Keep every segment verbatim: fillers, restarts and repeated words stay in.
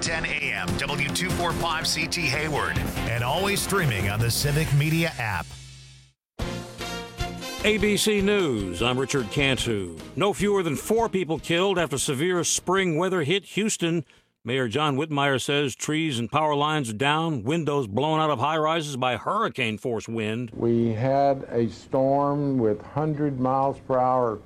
ten a.m. W two forty-five C T Hayward. And always streaming on the Civic Media app. A B C News, I'm Richard Cantu. No fewer than four people killed after severe spring weather hit Houston. Mayor John Whitmire says trees and power lines are down, windows blown out of high-rises by hurricane-force wind. We had a storm with one hundred miles per hour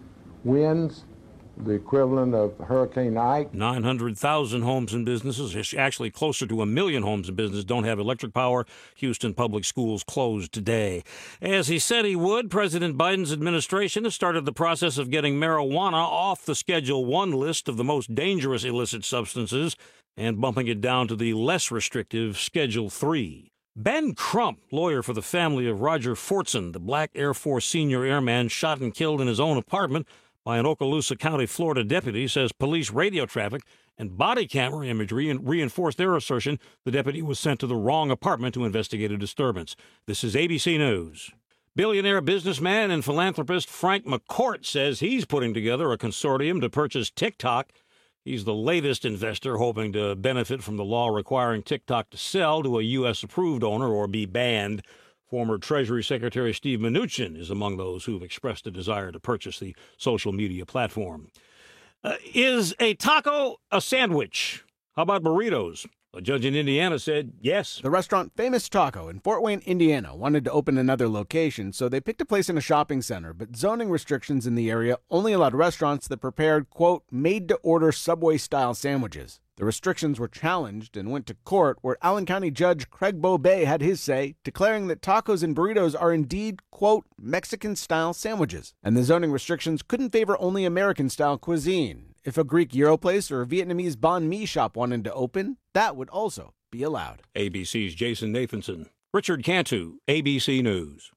winds, the equivalent of Hurricane Ike. nine hundred thousand homes and businesses, actually closer to a million homes and businesses, don't have electric power. Houston public schools closed today. As he said he would, President Biden's administration has started the process of getting marijuana off the Schedule one list of the most dangerous illicit substances and bumping it down to the less restrictive Schedule three. Ben Crump, lawyer for the family of Roger Fortson, the black Air Force senior airman shot and killed in his own apartment by an Okaloosa County, Florida deputy, says police radio traffic and body camera imagery reinforced their assertion the deputy was sent to the wrong apartment to investigate a disturbance. This is A B C News. Billionaire businessman and philanthropist Frank McCourt says he's putting together a consortium to purchase TikTok. He's the latest investor hoping to benefit from the law requiring TikTok to sell to a U S-approved owner or be banned. Former Treasury Secretary Steve Mnuchin is among those who've expressed a desire to purchase the social media platform. Uh, is a taco a sandwich? How about burritos? A judge in Indiana said yes. The restaurant Famous Taco in Fort Wayne, Indiana, wanted to open another location, so they picked a place in a shopping center, but zoning restrictions in the area only allowed restaurants that prepared, quote, made-to-order Subway-style sandwiches. The restrictions were challenged and went to court, where Allen County Judge Craig Bobay had his say, declaring that tacos and burritos are indeed, quote, Mexican-style sandwiches, and the zoning restrictions couldn't favor only American-style cuisine. If a Greek gyro place or a Vietnamese banh mi shop wanted to open, that would also be allowed. A B C's Jason Nathanson. Richard Cantu, A B C News.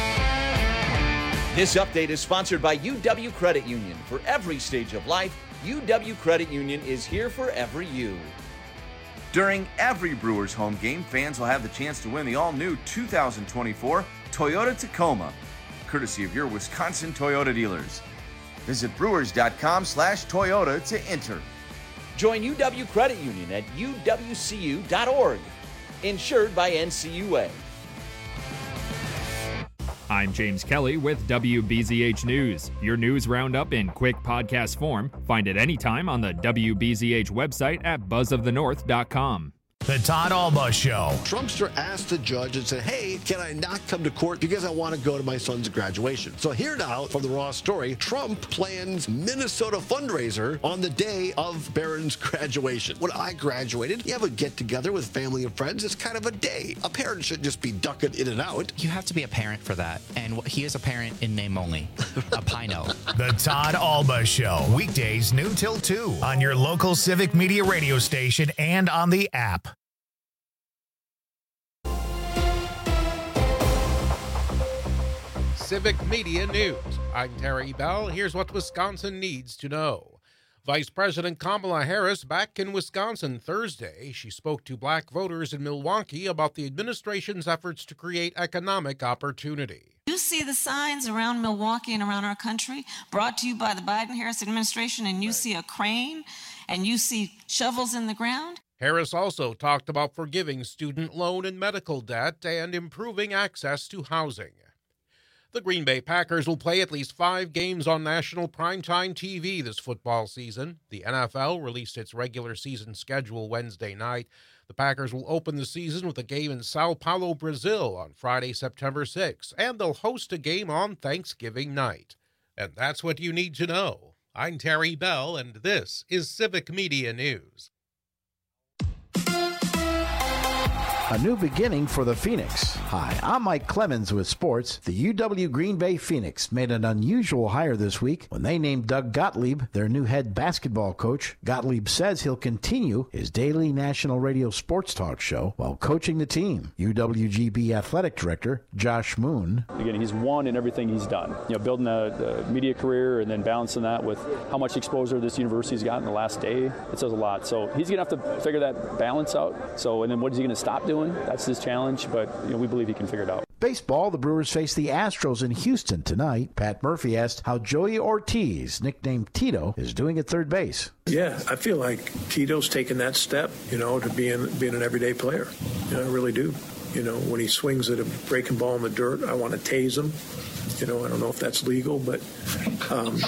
This update is sponsored by U W Credit Union. For every stage of life, U W Credit Union is here for every you. During every Brewers home game, fans will have the chance to win the all-new two thousand twenty-four Toyota Tacoma, courtesy of your Wisconsin Toyota dealers. Visit brewers.com slash Toyota to enter. Join U W Credit Union at U W C U dot org. Insured by N C U A. I'm James Kelly with W B Z H News. Your news roundup in quick podcast form. Find it anytime on the W B Z H website at buzz of the north dot com. The Todd Alba Show. Trumpster asked the judge and said, hey, can I not come to court because I want to go to my son's graduation? So here now from the Raw story, Trump plans Minnesota fundraiser on the day of Barron's graduation. When I graduated, you have a get-together with family and friends. It's kind of a day. A parent should just be ducking in and out. You have to be a parent for that. And he is a parent in name only. A Pino. The Todd Alba Show. Weekdays noon till two on your local Civic Media radio station and on the app. Civic Media News. I'm Terry Bell. Here's what Wisconsin needs to know. Vice President Kamala Harris back in Wisconsin Thursday. She spoke to black voters in Milwaukee about the administration's efforts to create economic opportunity. You see the signs around Milwaukee and around our country brought to you by the Biden-Harris administration, and you see a crane and you see shovels in the ground. Harris also talked about forgiving student loan and medical debt and improving access to housing. The Green Bay Packers will play at least five games on national primetime T V this football season. The N F L released its regular season schedule Wednesday night. The Packers will open the season with a game in Sao Paulo, Brazil on Friday, September sixth, and they'll host a game on Thanksgiving night. And that's what you need to know. I'm Terry Bell, and this is Civic Media News. A new beginning for the Phoenix. Hi, I'm Mike Clemens with sports. The U W Green Bay Phoenix made an unusual hire this week when they named Doug Gottlieb their new head basketball coach. Gottlieb says he'll continue his daily national radio sports talk show while coaching the team. U W G B athletic director Josh Moon. Again, he's won in everything he's done. You know, building a, a media career and then balancing that with how much exposure this university's got in the last day. It says a lot. So he's going to have to figure that balance out. So, and then what is he going to stop doing? That's his challenge, but you know, we believe he can figure it out. Baseball, the Brewers face the Astros in Houston tonight. Pat Murphy asked how Joey Ortiz, nicknamed Tito, is doing at third base. Yeah, I feel like Tito's taken that step, you know, to being being an everyday player. You know, I really do. You know, when he swings at a breaking ball in the dirt, I want to tase him. You know, I don't know if that's legal, but... Um...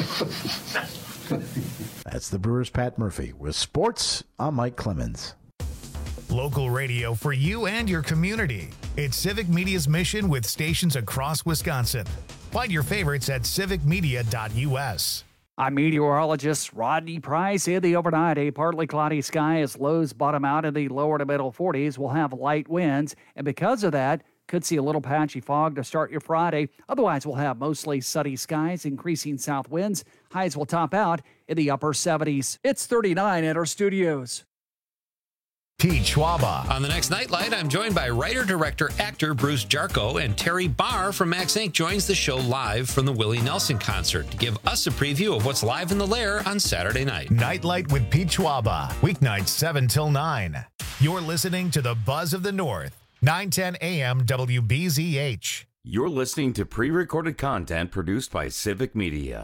That's the Brewers' Pat Murphy. With sports, I'm Mike Clemens. Local radio for you and your community. It's Civic Media's mission with stations across Wisconsin. Find your favorites at civic media dot u s. I'm meteorologist Rodney Price. In the overnight, a partly cloudy sky as lows bottom out in the lower to middle forties. We'll have light winds, and because of that, could see a little patchy fog to start your Friday. Otherwise, we'll have mostly sunny skies, increasing south winds. Highs will top out in the upper seventies. It's thirty-nine at our studios. Pete Schwaba. On the next Nightlight, I'm joined by writer, director, actor Bruce Jarko, and Terry Barr from Max Incorporated joins the show live from the Willie Nelson concert to give us a preview of what's live in the Lair on Saturday night. Nightlight with Pete Schwaba, weeknights seven till nine. You're listening to the Buzz of the North, nine ten A M W B Z H. You're listening to pre-recorded content produced by Civic Media.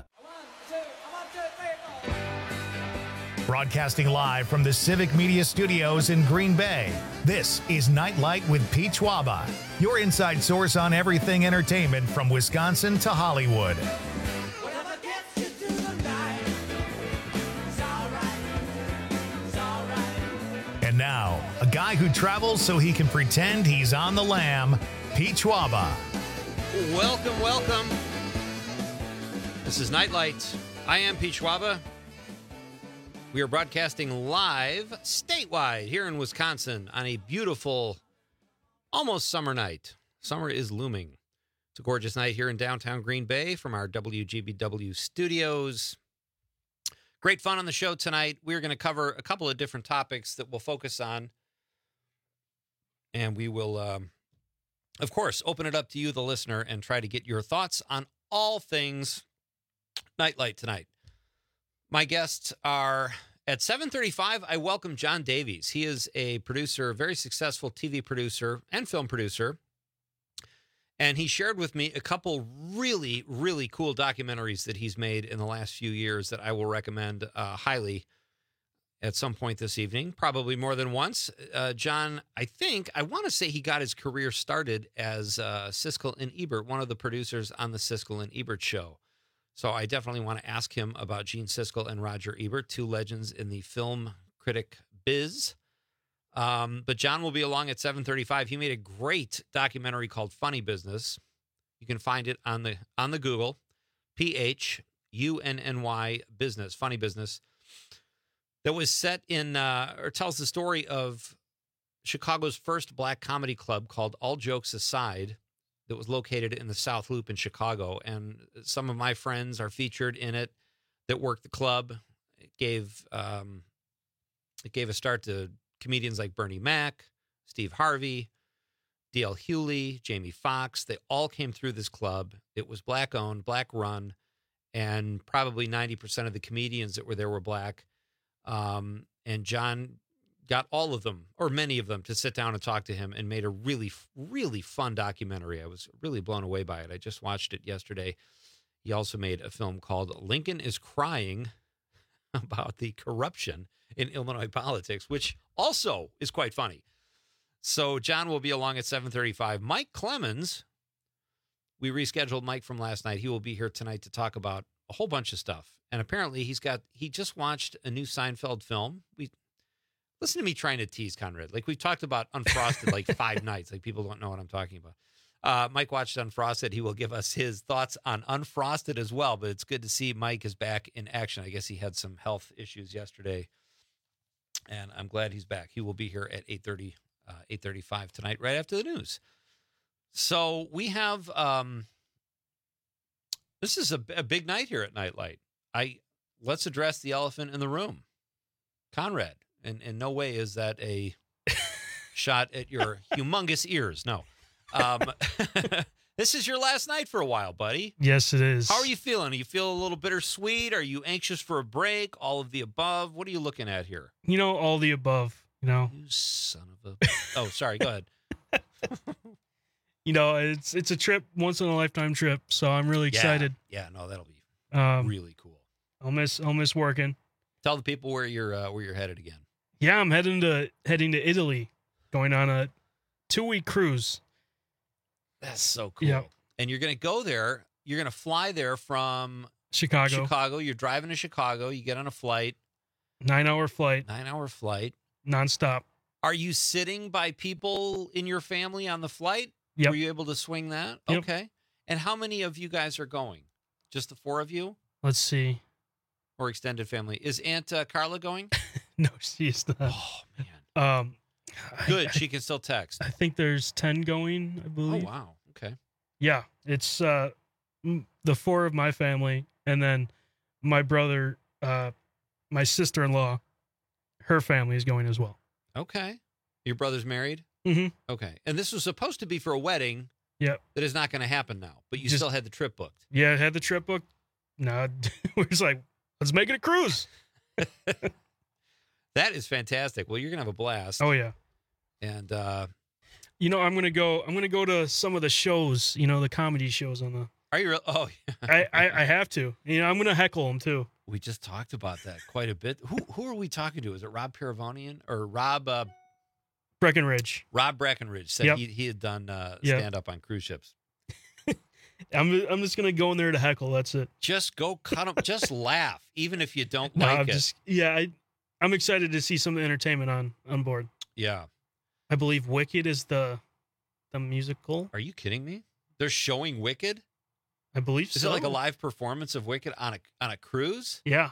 Broadcasting live from the Civic Media Studios in Green Bay, this is Nightlight with Pete Schwaba, your inside source on everything entertainment from Wisconsin to Hollywood. And now, a guy who travels so he can pretend he's on the lam, Pete Schwaba. Welcome, welcome. This is Nightlight. I am Pete Schwaba. We are broadcasting live statewide here in Wisconsin on a beautiful, almost summer night. Summer is looming. It's a gorgeous night here in downtown Green Bay from our W G B W studios. Great fun on the show tonight. We're going to cover a couple of different topics that we'll focus on. And we will, um, of course, open it up to you, the listener, and try to get your thoughts on all things Nightlight tonight. My guests are at seven thirty-five. I welcome John Davies. He is a producer, a very successful T V producer and film producer. And he shared with me a couple really, really cool documentaries that he's made in the last few years that I will recommend uh, highly at some point this evening, probably more than once. Uh, John, I think, I want to say he got his career started as uh, Siskel and Ebert, one of the producers on the Siskel and Ebert show. So I definitely want to ask him about Gene Siskel and Roger Ebert, two legends in the film critic biz. Um, but John will be along at seven thirty-five. He made a great documentary called Funny Business. You can find it on the on the Google, P H U N N Y Business, Funny Business, that was set in, uh, or tells the story of Chicago's first black comedy club called All Jokes Aside, that was located in the South Loop in Chicago. And some of my friends are featured in it that worked the club. It gave, um, it gave a start to comedians like Bernie Mac, Steve Harvey, D L Hewley, Jamie Foxx. They all came through this club. It was black-owned, black-run, and probably ninety percent of the comedians that were there were black. Um, and John got all of them, or many of them, to sit down and talk to him and made a really, really fun documentary. I was really blown away by it. I just watched it yesterday. He also made a film called Lincoln is Crying, about the corruption in Illinois politics, which also is quite funny. So John will be along at seven thirty-five. Mike Clemens, we rescheduled Mike from last night. He will be here tonight to talk about a whole bunch of stuff. And apparently he's got, he just watched a new Seinfeld film. We Listen to me trying to tease Conrad. Like, we've talked about Unfrosted like five nights. Like, people don't know what I'm talking about. Uh, Mike watched Unfrosted. He will give us his thoughts on Unfrosted as well. But it's good to see Mike is back in action. I guess he had some health issues yesterday, and I'm glad he's back. He will be here at eight thirty, uh, eight thirty-five tonight, right after the news. So we have um, this is a, a big night here at Nightlight. I let's address the elephant in the room, Conrad. And in no way is that a shot at your humongous ears. No. Um, this is your last night for a while, buddy. Yes, it is. How are you feeling? You feel a little bittersweet? Are you anxious for a break? All of the above? What are you looking at here? You know, all the above, you know. You son of a... Oh, sorry. Go ahead. you know, it's it's a trip, once in a lifetime trip. So I'm really excited. Yeah, yeah no, that'll be um, really cool. I'll miss I'll miss working. Tell the people where you're uh, where you're headed again. Yeah, I'm heading to heading to Italy, going on a two week cruise. That's so cool. Yeah. And you're going to go there. You're going to fly there from Chicago. Chicago. You're driving to Chicago. You get on a flight. Nine hour flight. Nine hour flight. Nonstop. Are you sitting by people in your family on the flight? Yep. Were you able to swing that? Yep. Okay. And how many of you guys are going? Just the four of you? Let's see. Or extended family? Is Aunt uh, Carla going? No, she's not. Oh, man. Um, Good. I, she can still text. I think there's ten going, I Oh, believe. wow. Okay. Yeah. It's uh, the four of my family, and then my brother, uh, my sister-in-law, her family is going as well. Okay. Your brother's married? Mm-hmm. Okay. And this was supposed to be for a wedding. Yep. That is not going to happen now, but you Just- still had the trip booked. Yeah, I had the trip booked. No, we're just like, let's make it a cruise. That is fantastic. Well, you're going to have a blast. Oh, yeah. And, uh, You know, I'm gonna go. I'm gonna go to some of the shows. You know, the comedy shows on the. are you real? Oh, yeah. I, I I have to. You know, I'm gonna heckle them too. We just talked about that quite a bit. Who who are we talking to? Is it Rob Paravonian or Rob uh, Breckenridge? Rob Breckenridge said Yep. he he had done uh, Yep. stand up on cruise ships. I'm I'm just gonna go in there to heckle. That's it. Just go cut them. Just laugh, even if you don't No, like I'm it. just yeah. I I'm excited to see some of the entertainment on on board. Yeah. I believe Wicked is the the musical. Are you kidding me? They're showing Wicked. I believe Is so. it like a live performance of Wicked on a on a cruise? Yeah.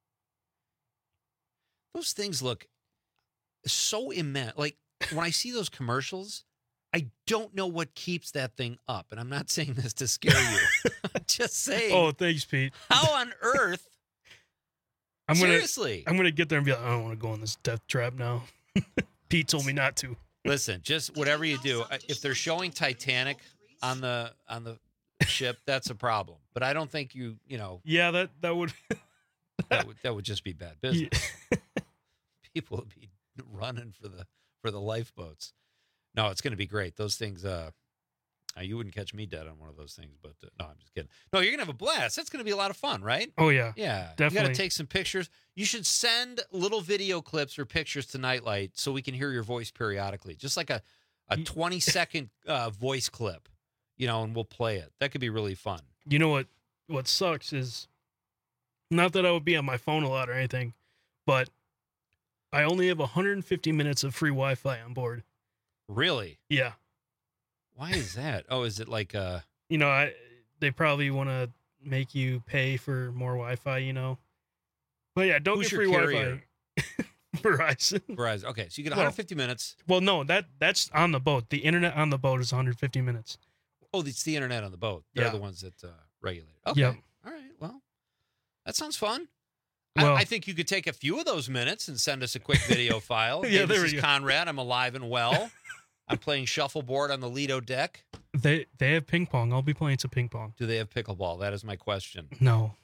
Those things look so immense. Like when I see those commercials, I don't know what keeps that thing up. And I'm not saying this to scare you. I'm just saying. Oh, thanks, Pete. How on earth? I'm gonna, Seriously. I'm gonna get there and be like, I don't want to go on this death trap now. Pete told me not to. Listen, just whatever you do, uh, if they're showing Titanic on the on the ship, that's a problem. But I don't think you, you know, Yeah, that that would. that would that would just be bad business. People would be running for the for the lifeboats. No, it's going to be great. Those things, uh, uh, you wouldn't catch me dead on one of those things. But uh, no, I'm just kidding. No, you're going to have a blast. That's going to be a lot of fun, right? Oh yeah. Yeah, You Definitely. got to take some pictures. You should send little video clips or pictures to Nightlight so we can hear your voice periodically. Just like a, a twenty second uh, voice clip, you know, and we'll play it. That could be really fun. You know what? What sucks is, not that I would be on my phone a lot or anything, but I only have one hundred fifty minutes of free Wi-Fi on board. Really? Yeah. Why is that? Oh, is it like uh You know, I they probably want to make you pay for more Wi-Fi. You know. But yeah, don't Who's get your free carrier? Wi-Fi. Verizon. Verizon? Okay, so you get Well- one hundred fifty minutes. Well, no, that that's on the boat. The internet on the boat is one hundred fifty minutes. Oh, it's the internet on the boat. They're Yeah. the ones that uh, regulate it. Okay. Yep. All right. Well, that sounds fun. Well- I, I think you could take a few of those minutes and send us a quick video file. Yeah, Hey, there this we is go. Conrad. I'm alive and well. I'm playing shuffleboard on the Lido deck. They they have ping pong. I'll be playing some ping pong. Do they have pickleball? That is my question. No.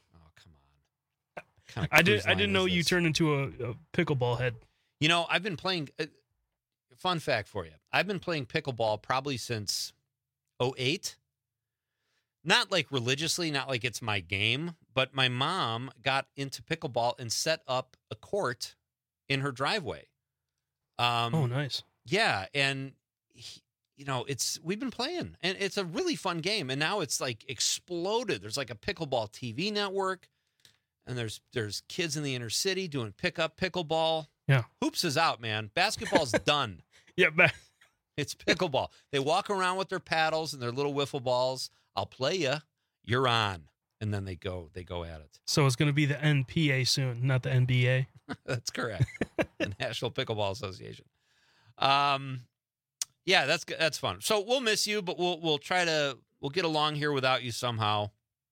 Kind of I did. cruise I line didn't is know you this? turned into a, a pickleball head. You know, I've been playing. Uh, fun fact for you: I've been playing pickleball probably since oh eight. Not like religiously, not like it's my game, but my mom got into pickleball and set up a court in her driveway. Um, Oh, nice. Yeah, and he- you know, it's we've been playing, and it's a really fun game. And now it's like exploded. There's like a pickleball T V network, and there's there's kids in the inner city doing pickup pickleball. Yeah. Hoops is out, man. Basketball's done. Yeah, ba- It's pickleball. They walk around with their paddles and their little wiffle balls. I'll play you. You're on, and then they go they go at it. So it's going to be the N P A soon, not the N B A. That's correct. The National Pickleball Association. Um, yeah, that's that's fun. So we'll miss you, but we'll we'll try to we'll get along here without you somehow.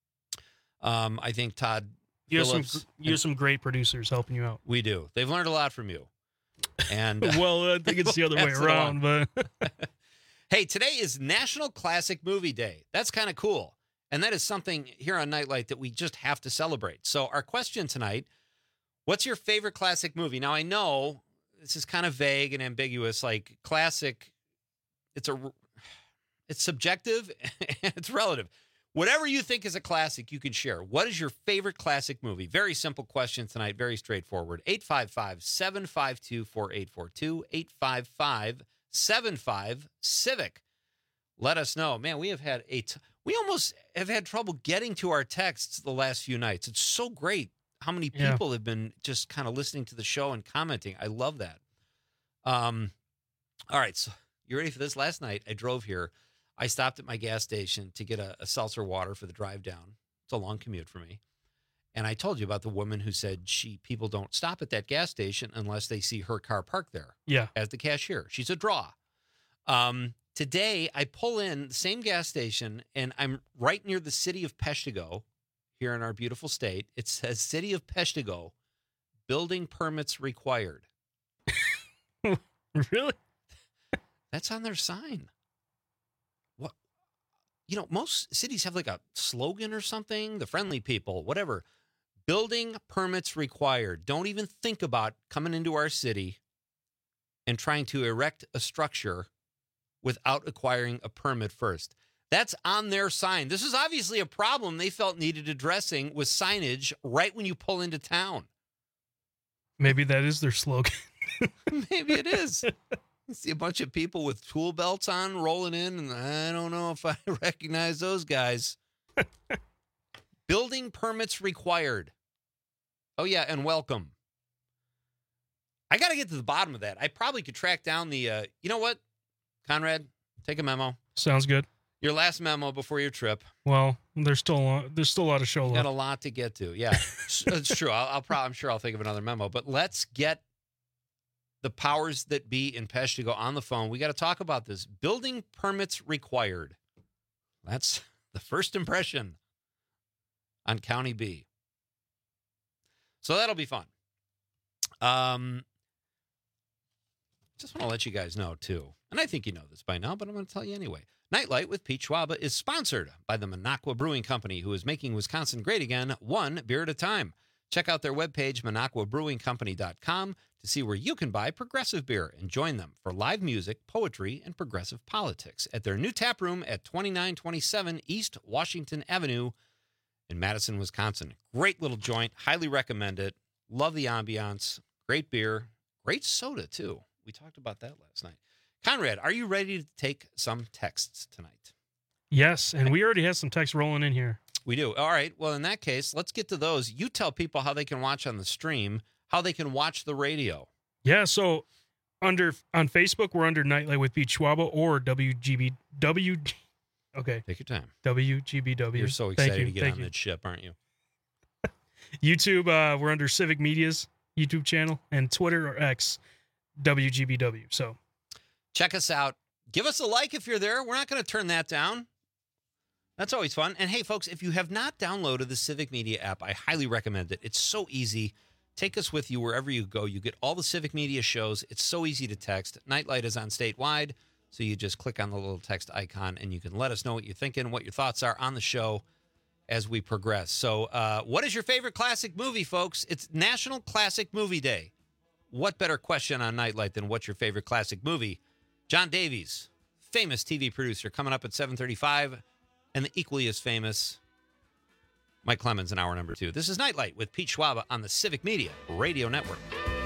Um, I think Todd You have some Phillips. you have some great producers helping you out. We do. They've learned a lot from you. And uh, Well, I think it's the other way pass it around, along. but Hey, today is National Classic Movie Day. That's kind of cool. And that is something here on Nightlight that we just have to celebrate. So our question tonight, what's your favorite classic movie? Now, I know this is kind of vague and ambiguous. Like classic, it's a, It's subjective and it's relative. Whatever you think is a classic, you can share. What is your favorite classic movie? Very simple question tonight, very straightforward. eight five five, seven five two, four eight four two, eight five five, seven five, Civic. Let us know. Man, we have had a t- we almost have had trouble getting to our texts the last few nights. It's so great how many people yeah. have been just kind of listening to the show and commenting. I love that. Um, all right, so you ready for this? Last night, I drove here. I stopped at my gas station to get a, a seltzer water for the drive down. It's a long commute for me. And I told you about the woman who said she people don't stop at that gas station unless they see her car parked there. Yeah. As the cashier. She's a draw. Um, today, I pull in the same gas station, and I'm right near the city of Peshtigo here in our beautiful state. It says City of Peshtigo, building permits required. Really? That's on their sign. What? You know, most cities have like a slogan or something. The friendly people, whatever. Building permits required. Don't even think about coming into our city and trying to erect a structure without acquiring a permit first. That's on their sign. This is obviously a problem they felt needed addressing with signage right when you pull into town. Maybe that is their slogan. Maybe it is. You see a bunch of people with tool belts on rolling in, and I don't know if I recognize those guys. Building permits required. Oh, yeah, and welcome. I got to get to the bottom of that. I probably could track down the, uh, you know what, Conrad, take a memo. Sounds good. Your last memo before your trip. Well, there's still a lot, there's still a lot of show left. Got a lot to get to. Yeah, it's true. I'll, I'll probably, I'm sure I'll think of another memo. But let's get the powers that be in Peshtigo on the phone. We got to talk about this. Building permits required. That's the first impression on County B. So that'll be fun. Um, just want to let you guys know too, and I think you know this by now, but I'm going to tell you anyway. Nightlight with Pete Schwaba is sponsored by the Minocqua Brewing Company, who is making Wisconsin great again, one beer at a time. Check out their webpage, minocqua brewing company dot com, to see where you can buy progressive beer and join them for live music, poetry, and progressive politics at their new tap room at twenty-nine twenty-seven East Washington Avenue in Madison, Wisconsin. Great little joint. Highly recommend it. Love the ambiance. Great beer. Great soda, too. We talked about that last night. Conrad, are you ready to take some texts tonight? Yes, and we already have some texts rolling in here. We do. All right. Well, in that case, let's get to those. You tell people how they can watch on the stream, how they can watch the radio. Yeah, so under on Facebook, we're under Nightlight with Pete Schwaba or W G B W. Okay. Take your time. W G B W. You're so excited Thank you. to get Thank on you. that ship, aren't you? YouTube, uh, we're under Civic Media's YouTube channel, and Twitter or X, W G B W. So check us out. Give us a like if you're there. We're not going to turn that down. That's always fun. And hey, folks, if you have not downloaded the Civic Media app, I highly recommend it. It's so easy. Take us with you wherever you go. You get all the Civic Media shows. It's so easy to text. Nightlight is on statewide, so you just click on the little text icon, and you can let us know what you're thinking, what your thoughts are on the show as we progress. So uh, what is your favorite classic movie, folks? It's National Classic Movie Day. What better question on Nightlight than what's your favorite classic movie? John Davies, famous T V producer, coming up at seven thirty-five, and the equally as famous Mike Clemens in hour number two. This is Nightlight with Pete Schwaba on the Civic Media Radio Network.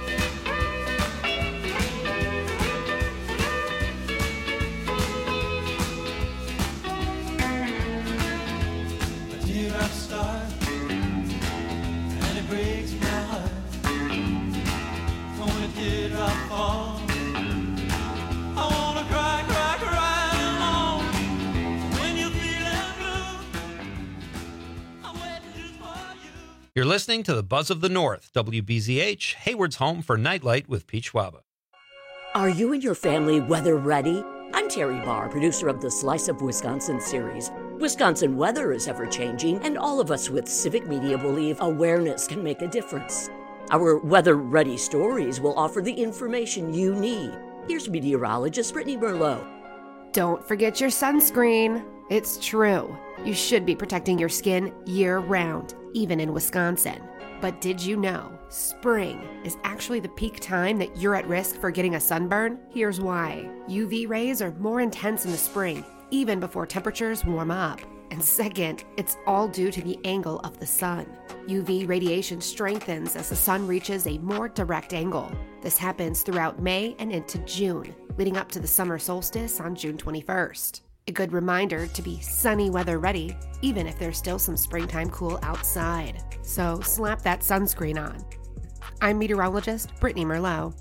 Dear, I'm starved, and it breaks my heart. When a teardrop falls, I wanna cry, cry, cry alone. When you feel blue, I'm waiting just for you. You're listening to the Buzz of the North, W B Z H, Hayward's home for Nightlight with Pete Schwaba. Are you and your family weather ready? I'm Terry Barr, producer of the Slice of Wisconsin series. Wisconsin weather is ever-changing, and all of us with Civic Media believe awareness can make a difference. Our weather-ready stories will offer the information you need. Here's meteorologist Brittany Merlot. Don't forget your sunscreen. It's true. You should be protecting your skin year-round, even in Wisconsin. But did you know spring is actually the peak time that you're at risk for getting a sunburn? Here's why. U V rays are more intense in the spring, even before temperatures warm up. And second, it's all due to the angle of the sun. U V radiation strengthens as the sun reaches a more direct angle. This happens throughout May and into June, leading up to the summer solstice on June twenty-first. A good reminder to be sunny weather ready, even if there's still some springtime cool outside. So slap that sunscreen on. I'm meteorologist Brittany Merlot.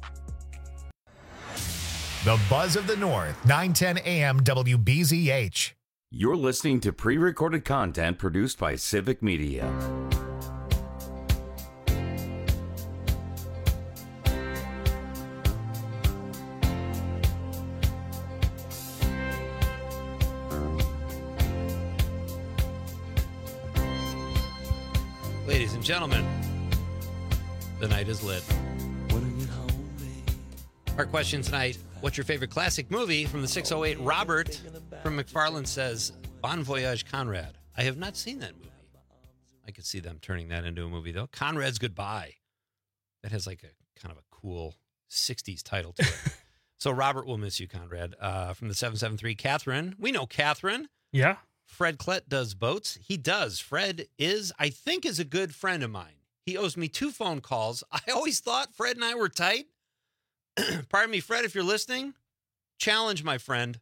The Buzz of the North, nine ten A M W B Z H. You're listening to pre-recorded content produced by Civic Media. Ladies and gentlemen, the night is lit. Our question tonight, what's your favorite classic movie? From the six oh eight, Robert from McFarland says, Bon Voyage, Conrad. I have not seen that movie. I could see them turning that into a movie, though. Conrad's Goodbye. That has like a kind of a cool sixties title to it. So Robert will miss you, Conrad. Uh, from the seven seven three, Catherine. We know Catherine. Yeah. Fred Klett does boats. He does. Fred is, I think, is a good friend of mine. He owes me two phone calls. I always thought Fred and I were tight. Pardon me, Fred, if you're listening, challenge my friend.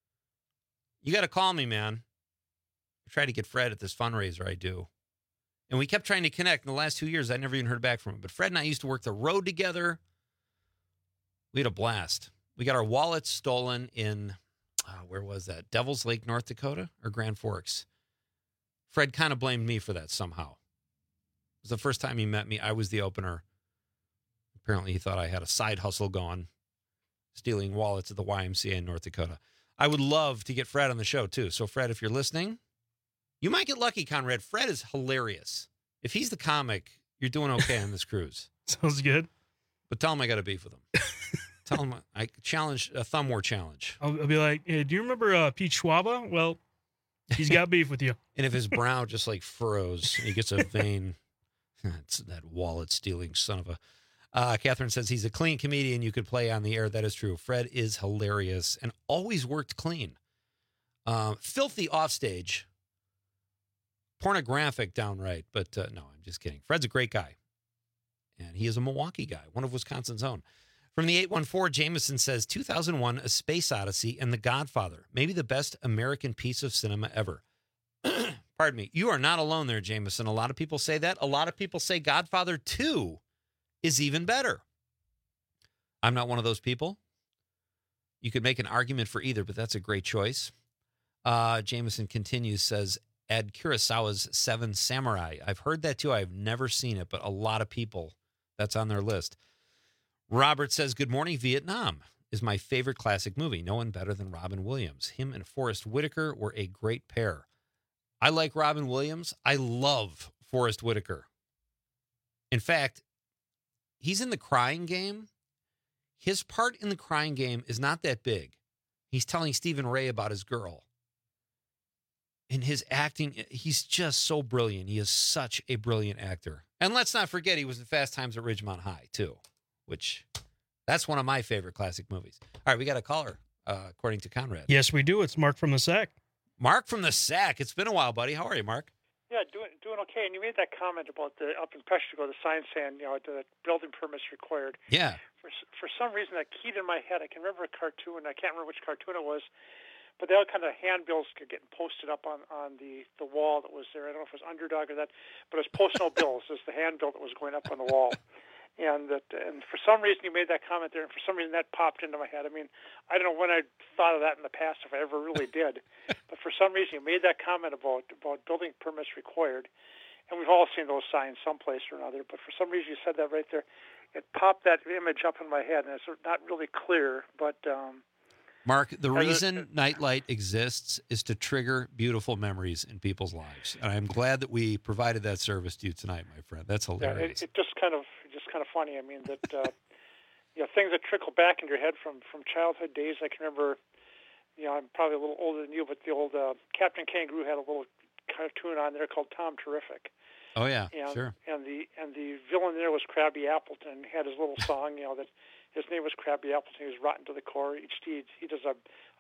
You got to call me, man. I try to get Fred at this fundraiser I do. And we kept trying to connect. In the last two years, I never even heard back from him. But Fred and I used to work the road together. We had a blast. We got our wallets stolen in, uh, where was that? Devil's Lake, North Dakota, or Grand Forks? Fred kind of blamed me for that somehow. It was the first time he met me. I was the opener. Apparently, he thought I had a side hustle going, stealing wallets at the Y M C A in North Dakota. I would love to get Fred on the show, too. So, Fred, if you're listening, you might get lucky, Conrad. Fred is hilarious. If he's the comic, you're doing okay on this cruise. Sounds good. But tell him I got a beef with him. Tell him I challenge, a thumb war challenge. I'll, I'll be like, hey, do you remember uh, Pete Schwaba? Well, he's got beef with you. And if his brow just like furrows, he gets a vein. It's that wallet stealing son of a... Uh, Catherine says he's a clean comedian you could play on the air. That is true. Fred is hilarious and always worked clean. Um, filthy offstage. Pornographic downright. But uh, no, I'm just kidding. Fred's a great guy. And he is a Milwaukee guy, one of Wisconsin's own. From the eight one four, Jameson says two thousand one, A Space Odyssey and The Godfather. Maybe the best American piece of cinema ever. Pardon me. You are not alone there, Jameson. A lot of people say that. A lot of people say Godfather two is even better. I'm not one of those people. You could make an argument for either, but that's a great choice. Uh, Jameson continues, says, Ed Kurosawa's Seven Samurai. I've heard that too. I've never seen it, but a lot of people, that's on their list. Robert says, good morning, Vietnam is my favorite classic movie. No one better than Robin Williams. Him and Forrest Whitaker were a great pair. I like Robin Williams. I love Forrest Whitaker. In fact, he's in The Crying Game. His part in The Crying Game is not that big. He's telling Stephen Ray about his girl. And his acting, he's just so brilliant. He is such a brilliant actor. And let's not forget, he was in Fast Times at Ridgemont High, too, which that's one of my favorite classic movies. All right, we got a caller, uh, according to Conrad. Yes, we do. It's Mark from the Sack. Mark from the Sack. It's been a while, buddy. How are you, Mark? Yeah, doing doing okay. And you made that comment about the up in Preshtigo, the sign saying, you know, the building permits required. Yeah. For for some reason, that keyed in my head. I can remember a cartoon. I can't remember which cartoon it was, but they all kind of handbills getting posted up on, on the, the wall that was there. I don't know if it was Underdog or that, but it was Post No Bills. It was the handbill that was going up on the wall. And that, and for some reason you made that comment there, and for some reason that popped into my head. I mean, I don't know when I thought of that in the past, if I ever really did, but for some reason you made that comment about about building permits required, and we've all seen those signs someplace or another. But for some reason you said that right there, it popped that image up in my head, and it's not really clear, but. Um, Mark, the reason Nightlight exists is to trigger beautiful memories in people's lives, and I'm glad that we provided that service to you tonight, my friend. That's hilarious. Yeah, it, it just kind of just kind of funny. I mean that uh, you know, things that trickle back into your head from, from childhood days. I can remember, you know, I'm probably a little older than you, but the old uh, Captain Kangaroo had a little cartoon on there called Tom Terrific. Oh yeah, and, sure. And the and the villain there was Krabby Appleton. He had his little song, you know, that his name was Krabby Appleton. He was rotten to the core. Each he he does a, a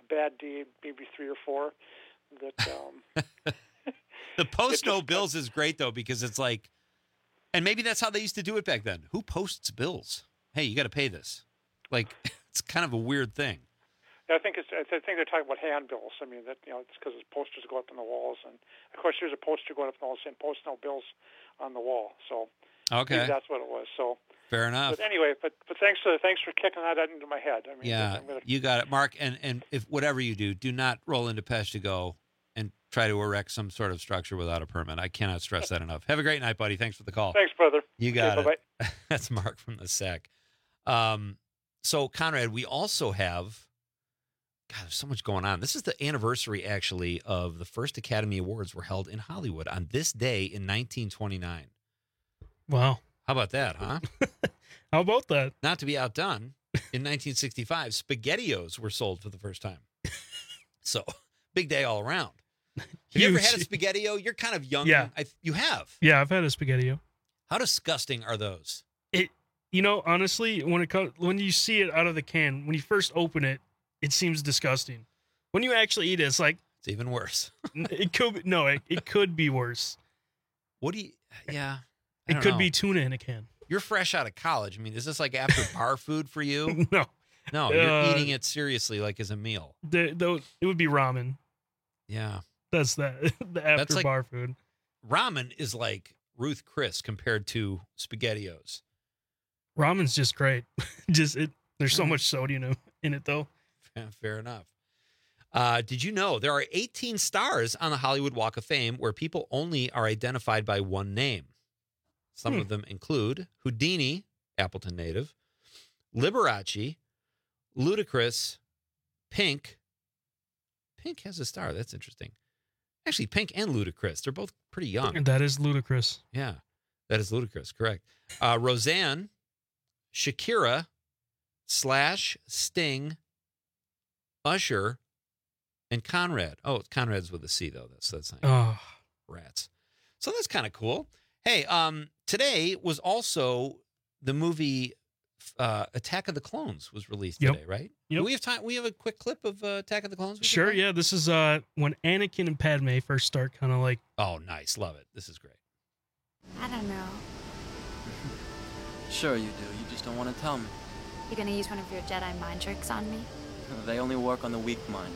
bad day, maybe three or four. That um, the post no bills is great though, because it's like, and maybe that's how they used to do it back then. Who posts bills? Hey, you got to pay this. Like, it's kind of a weird thing. I think it's. I think they're talking about handbills. I mean, that you know, it's because posters go up on the walls, and of course, there's a poster going up on the wall saying "Post no bills" on the wall. So, okay, maybe that's what it was. So, fair enough. But anyway, but but thanks for thanks for kicking that into my head. I mean, yeah, I'm gonna, you got it, Mark. And and if whatever you do, do not roll into Peshtigo and try to erect some sort of structure without a permit. I cannot stress that enough. Have a great night, buddy. Thanks for the call. Thanks, brother. You got okay, it. Bye-bye. That's Mark from the S E C. Um, so Conrad, we also have. God, there's so much going on. This is the anniversary, actually, of the first Academy Awards were held in Hollywood on this day in nineteen twenty-nine. Wow. How about that, huh? How about that? Not to be outdone, in nineteen sixty-five, SpaghettiOs were sold for the first time. So, big day all around. Have you ever had a SpaghettiO? You're kind of young. Yeah. I, you have? Yeah, I've had a SpaghettiO. How disgusting are those? It, you know, honestly, when it comes, when you see it out of the can, when you first open it, it seems disgusting. When you actually eat it, it's like it's even worse. it could be, no, it, it could be worse. What do you? Yeah, I it don't could know. be tuna in a can. You're fresh out of college. I mean, is this like after bar food for you? No, no, you're Uh, eating it seriously, like as a meal. The, the, it would be ramen. Yeah, that's that. The after That's like- bar food. Ramen is like Ruth Chris compared to SpaghettiOs. Ramen's just great. just it. There's so much sodium in it, though. Fair enough. Uh, did you know there are eighteen stars on the Hollywood Walk of Fame where people only are identified by one name? Some Hmm. of them include Houdini, Appleton native, Liberace, Ludacris, Pink. Pink has a star. That's interesting. Actually, Pink and Ludacris, they're both pretty young. And that is ludicrous. Yeah, that is ludicrous. Correct. Uh, Roseanne, Shakira, Slash, Sting, Usher, and Conrad. Oh, Conrad's with a C, though. That's that's not Oh. rats. So that's kind of cool. Hey, um, today was also the movie uh, Attack of the Clones was released Yep. today, right? Yep. Do we have time? We have a quick clip of uh, Attack of the Clones. we can Sure, play? yeah. This is uh when Anakin and Padme first start kind of like. Oh, nice. Love it. This is great. I don't know. Sure you do. You just don't want to tell me. You gonna use one of your Jedi mind tricks on me? They only work on the weak-minded.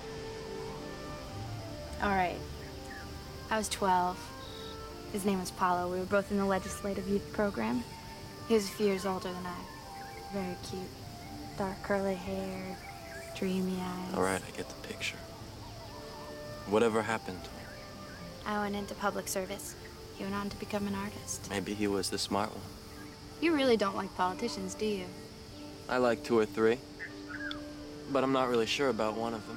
All right. I was twelve. His name was Paulo. We were both in the legislative youth program. He was a few years older than I. Very cute. Dark curly hair, dreamy eyes. All right, I get the picture. Whatever happened to him? I went into public service. He went on to become an artist. Maybe he was the smart one. You really don't like politicians, do you? I like two or three, but I'm not really sure about one of them.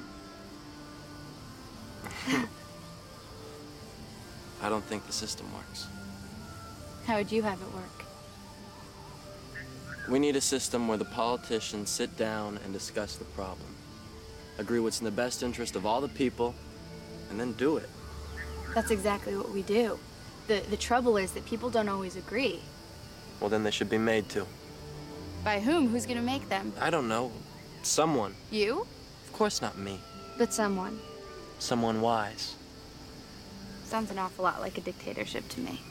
I don't think the system works. How would you have it work? We need a system where the politicians sit down and discuss the problem, agree what's in the best interest of all the people, and then do it. That's exactly what we do. The, the trouble is that people don't always agree. Well, then they should be made to. By whom? Who's gonna make them? I don't know. Someone. You? Of course not me. But someone. Someone wise. Sounds an awful lot like a dictatorship to me.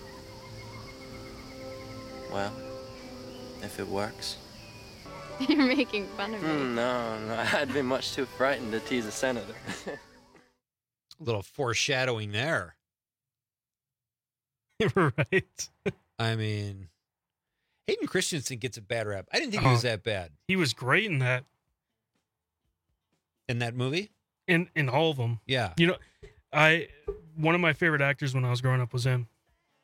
Well, if it works. You're making fun of me. Hmm, no, no, I'd be much too frightened to tease a senator. A little foreshadowing there. Right. I mean, Hayden Christensen gets a bad rap. I didn't think he Oh. was that bad He was great in that. in that movie. In in all of them. Yeah. You know, I one of my favorite actors when I was growing up was him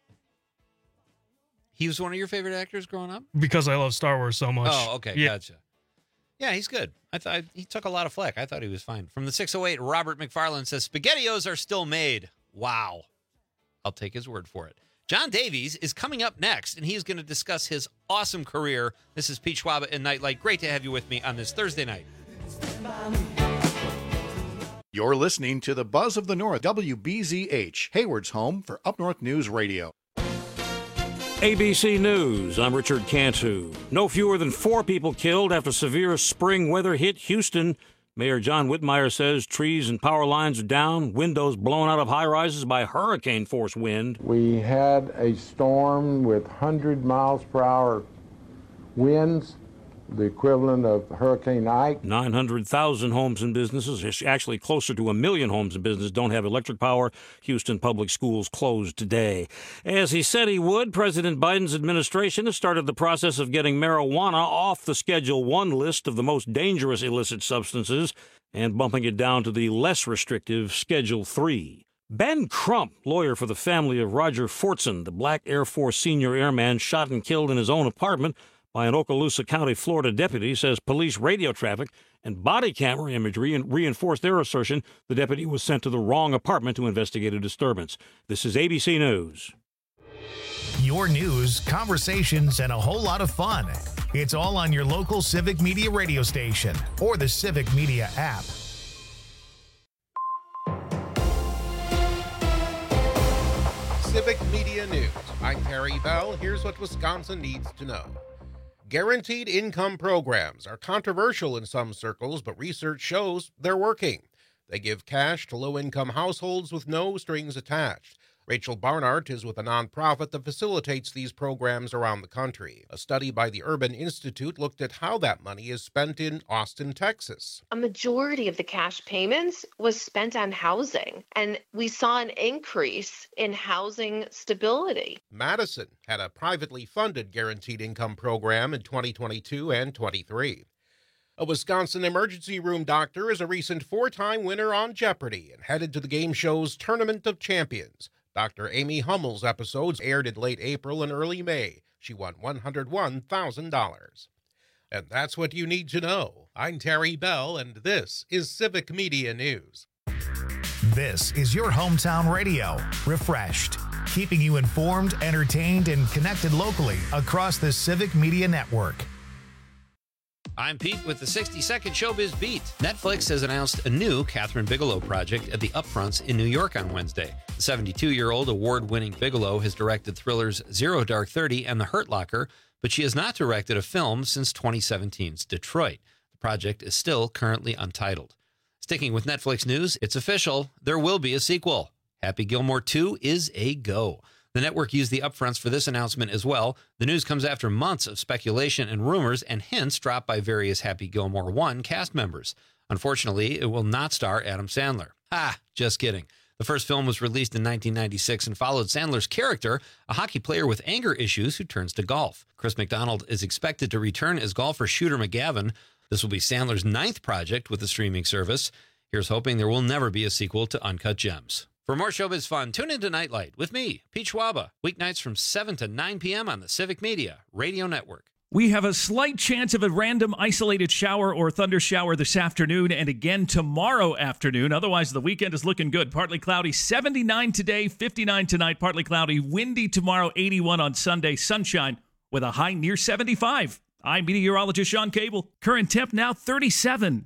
He was one of your favorite actors growing up? because I love Star Wars so much. Oh, okay, Yeah. gotcha. Yeah, he's good. I thought he took a lot of flack. I thought he was fine. From the six oh eight, Robert McFarland says, SpaghettiOs are still made. Wow. I'll take his word for it. John Davies is coming up next, and he's going to discuss his awesome career. This is Pete Schwab and Nightlight. Great to have you with me on this Thursday night. You're listening to the Buzz of the North, W B Z H, Hayward's home for Up North News Radio. A B C News, I'm Richard Cantu. No fewer than four people killed after severe spring weather hit Houston. Mayor John Whitmire says trees and power lines are down, windows blown out of high-rises by hurricane-force wind. We had a storm with one hundred miles per hour winds, the equivalent of Hurricane Ike. nine hundred thousand homes and businesses, actually closer to a million homes and businesses, don't have electric power. Houston public schools closed today. As he said he would, President Biden's administration has started the process of getting marijuana off the Schedule one list of the most dangerous illicit substances and bumping it down to the less restrictive Schedule three. Ben Crump, lawyer for the family of Roger Fortson, the black Air Force senior airman shot and killed in his own apartment by an Okaloosa County, Florida deputy, says police radio traffic and body camera imagery reinforce their assertion the deputy was sent to the wrong apartment to investigate a disturbance. This is A B C News. Your news, conversations, and a whole lot of fun. It's all on your local Civic Media radio station or the Civic Media app. Civic Media News. I'm Terry Bell. Here's what Wisconsin needs to know. Guaranteed income programs are controversial in some circles, but research shows they're working. They give cash to low-income households with no strings attached. Rachel Barnard is with a nonprofit that facilitates these programs around the country. A study by the Urban Institute looked at how that money is spent in Austin, Texas. A majority of the cash payments was spent on housing, and we saw an increase in housing stability. Madison had a privately funded guaranteed income program in twenty twenty-two and twenty-three. A Wisconsin emergency room doctor is a recent four-time winner on Jeopardy and headed to the game show's Tournament of Champions. Doctor Amy Hummel's episodes aired in late April and early May. She won one hundred one thousand dollars. And that's what you need to know. I'm Terry Bell, and this is Civic Media News. This is your hometown radio, refreshed, keeping you informed, entertained, and connected locally across the Civic Media Network. I'm Pete with the sixty second Showbiz Beat. Netflix has announced a new Catherine Bigelow project at the Upfronts in New York on Wednesday. The seventy-two-year-old award-winning Bigelow has directed thrillers Zero Dark Thirty and The Hurt Locker, but she has not directed a film since twenty seventeen's Detroit. The project is still currently untitled. Sticking with Netflix news, it's official. There will be a sequel. Happy Gilmore two is a go. The network used the upfronts for this announcement as well. The news comes after months of speculation and rumors and hints dropped by various Happy Gilmore one cast members. Unfortunately, it will not star Adam Sandler. Ah, just kidding. The first film was released in nineteen ninety-six and followed Sandler's character, a hockey player with anger issues who turns to golf. Chris McDonald is expected to return as golfer Shooter McGavin. This will be Sandler's ninth project with the streaming service. Here's hoping there will never be a sequel to Uncut Gems. For more showbiz fun, tune into Nightlight with me, Pete Schwaba, weeknights from seven to nine p.m. on the Civic Media Radio Network. We have a slight chance of a random isolated shower or thunder shower this afternoon and again tomorrow afternoon. Otherwise, the weekend is looking good. Partly cloudy, seventy-nine today, fifty-nine tonight. Partly cloudy, windy tomorrow, eighty-one on Sunday. Sunshine with a high near seventy-five. I'm meteorologist Sean Cable. Current temp now thirty-seven.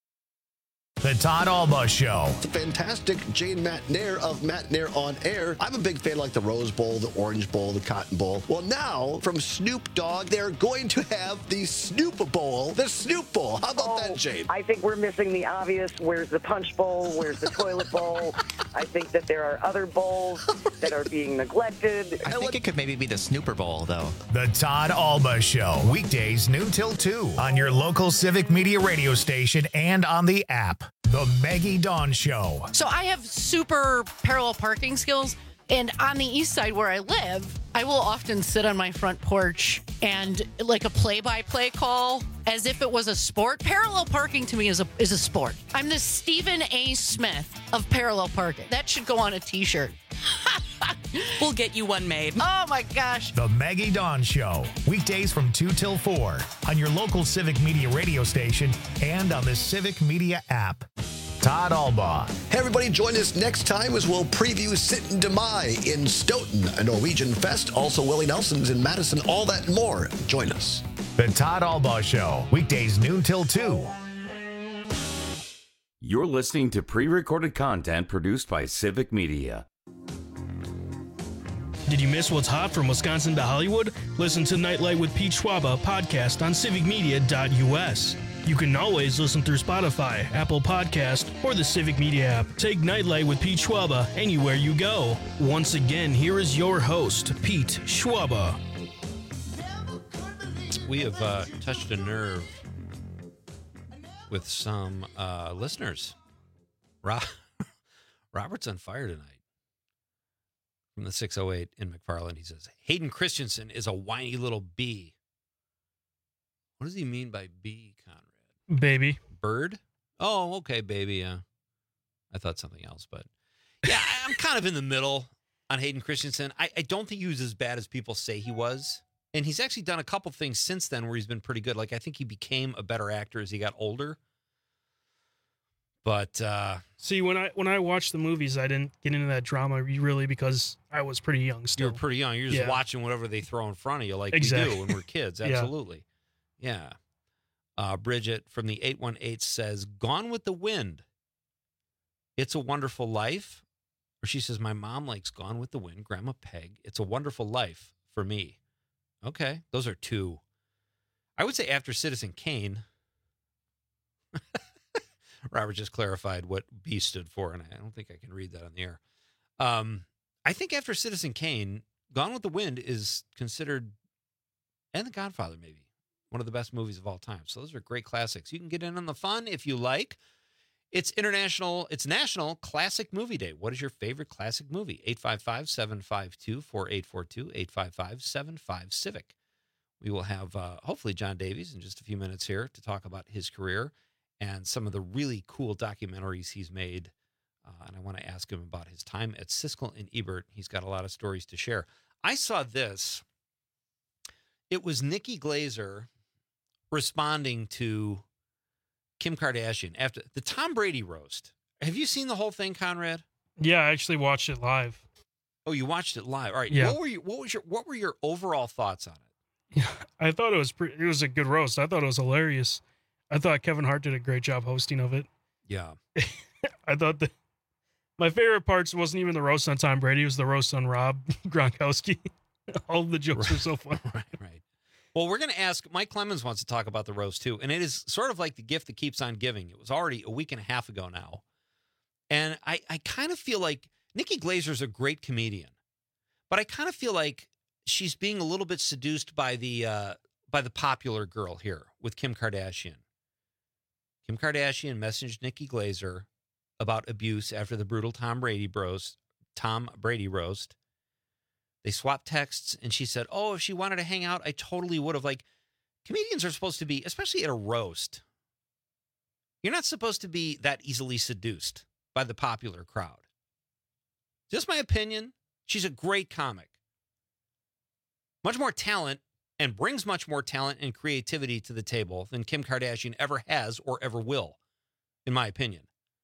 The Todd Alba Show. It's a fantastic Jane McNair of McNair on Air. I'm a big fan like the Rose Bowl, the Orange Bowl, the Cotton Bowl. Well, now from Snoop Dogg, they're going to have the Snoop Bowl, the Snoop Bowl. How about oh, that, Jane? I think we're missing the obvious. Where's the Punch Bowl? Where's the Toilet Bowl? I think that there are other bowls that are being neglected. I think it could maybe be the Snooper Bowl, though. The Todd Alba Show. Weekdays noon till two on your local Civic Media radio station and on the app. The Maggie Dawn Show. So I have super parallel parking skills, and on the east side where I live, I will often sit on my front porch and like a play-by-play call as if it was a sport. Parallel parking to me is a is a sport. I'm the Stephen A. Smith of parallel parking. That should go on a t-shirt. We'll get you one made. Oh my gosh. The Maggie Dawn Show. Weekdays from two till four on your local Civic Media radio station and on the Civic Media app. Todd Alba. Hey, everybody, join us next time as we'll preview Sitten de Mai in Stoughton, a Norwegian fest. Also, Willie Nelson's in Madison, all that and more. Join us. The Todd Alba Show. Weekdays noon till two. You're listening to pre-recorded content produced by Civic Media. Did you miss what's hot from Wisconsin to Hollywood? Listen to Nightlight with Pete Schwaba podcast on civic media dot u s. You can always listen through Spotify, Apple Podcast, or the Civic Media app. Take Nightlight with Pete Schwaba anywhere you go. Once again, here is your host, Pete Schwaba. We have uh, touched a nerve with some uh, listeners. Rob- Robert's on fire tonight. From the six oh eight in McFarland, he says, Hayden Christensen is a whiny little bee. What does he mean by bee, Conrad? Baby. Bird? Oh, okay, baby, yeah. I thought something else, but yeah, I'm kind of in the middle on Hayden Christensen. I, I don't think he was as bad as people say he was. And he's actually done a couple things since then where he's been pretty good. Like, I think he became a better actor as he got older. But uh, see, when I when I watched the movies, I didn't get into that drama really because I was pretty young still. You were pretty young. You're just yeah. watching whatever they throw in front of you like exactly. we do when we're kids. Absolutely. Yeah. yeah. Uh, Bridget from the eight one eight says, Gone with the Wind. It's a Wonderful Life. Or she says, my mom likes Gone with the Wind, Grandma Peg. It's a Wonderful Life for me. Okay. Those are two. I would say after Citizen Kane. Robert just clarified what B stood for, and I don't think I can read that on the air. Um, I think after Citizen Kane, Gone with the Wind is considered, and The Godfather maybe, one of the best movies of all time. So those are great classics. You can get in on the fun if you like. It's international, it's National Classic Movie Day. What is your favorite classic movie? eight five five, seven five two, four eight four two, eight five five, seven five, Civic. We will have, uh, hopefully, John Davies in just a few minutes here to talk about his career and some of the really cool documentaries he's made. Uh, and I want to ask him about his time at Siskel and Ebert. He's got a lot of stories to share. I saw this. It was Nikki Glaser responding to Kim Kardashian after the Tom Brady roast. Have you seen the whole thing, Conrad? Yeah, I actually watched it live. Oh, you watched it live. All right. Yeah. What were you, what was your what were your overall thoughts on it? Yeah, I thought it was pretty, it was a good roast. I thought it was hilarious. I thought Kevin Hart did a great job hosting of it. Yeah. I thought that my favorite parts wasn't even the roast on Tom Brady. It was the roast on Rob Gronkowski. All of the jokes right. were so fun. Right, right. Well, we're going to ask, Mike Clemens wants to talk about the roast too. And it is sort of like the gift that keeps on giving. It was already a week and a half ago now. And I, I kind of feel like Nikki Glaser's a great comedian, but I kind of feel like she's being a little bit seduced by the, uh, by the popular girl here with Kim Kardashian. Kim Kardashian messaged Nikki Glaser about abuse after the brutal Tom Brady bros, Tom Brady roast. They swapped texts, and she said, oh, if she wanted to hang out, I totally would have. Like, comedians are supposed to be, especially at a roast, you're not supposed to be that easily seduced by the popular crowd. Just my opinion. She's a great comic. Much more talent and brings much more talent and creativity to the table than Kim Kardashian ever has or ever will, in my opinion.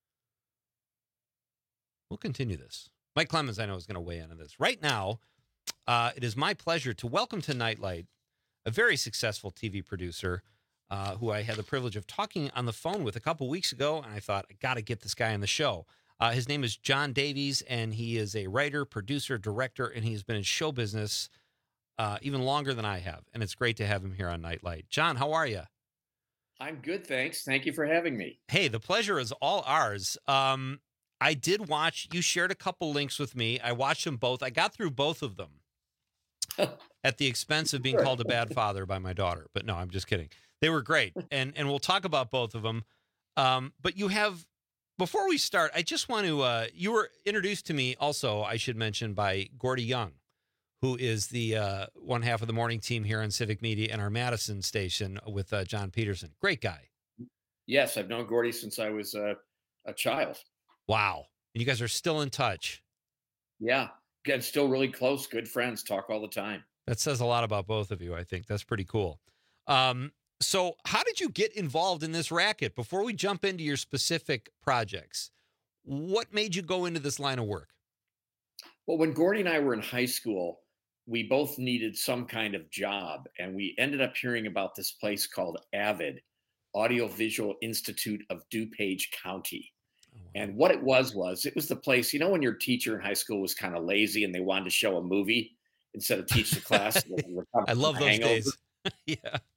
We'll continue this. Mike Clemens, I know, is going to weigh in on this. Right now, uh, it is my pleasure to welcome to Nightlight a very successful T V producer uh, who I had the privilege of talking on the phone with a couple weeks ago, and I thought, I got to get this guy on the show. Uh, his name is John Davies, and he is a writer, producer, director, and he has been in show business Uh, even longer than I have, and it's great to have him here on Nightlight. John, how are you? I'm good, thanks. Thank you for having me. Hey, the pleasure is all ours. Um, I did watch, you shared a couple links with me. I watched them both. I got through both of them at the expense of being called a bad father by my daughter. But no, I'm just kidding. They were great, and and we'll talk about both of them. Um, but you have, before we start, I just want to, uh, you were introduced to me also, I should mention, by Gordy Young, who is the uh, one half of the morning team here on Civic Media and our Madison station with uh, John Peterson. Great guy. Yes, I've known Gordy since I was uh, a child. Wow. And you guys are still in touch. Yeah. Again, still really close, good friends, talk all the time. That says a lot about both of you, I think. That's pretty cool. Um, so how did you get involved in this racket? Before we jump into your specific projects, what made you go into this line of work? Well, when Gordy and I were in high school, we both needed some kind of job, and we ended up hearing about this place called AVID, Audiovisual Institute of DuPage County. Oh, wow. And what it was, was it was the place, you know, when your teacher in high school was kind of lazy and they wanted to show a movie instead of teach the class. I love those hangover. days. Yeah.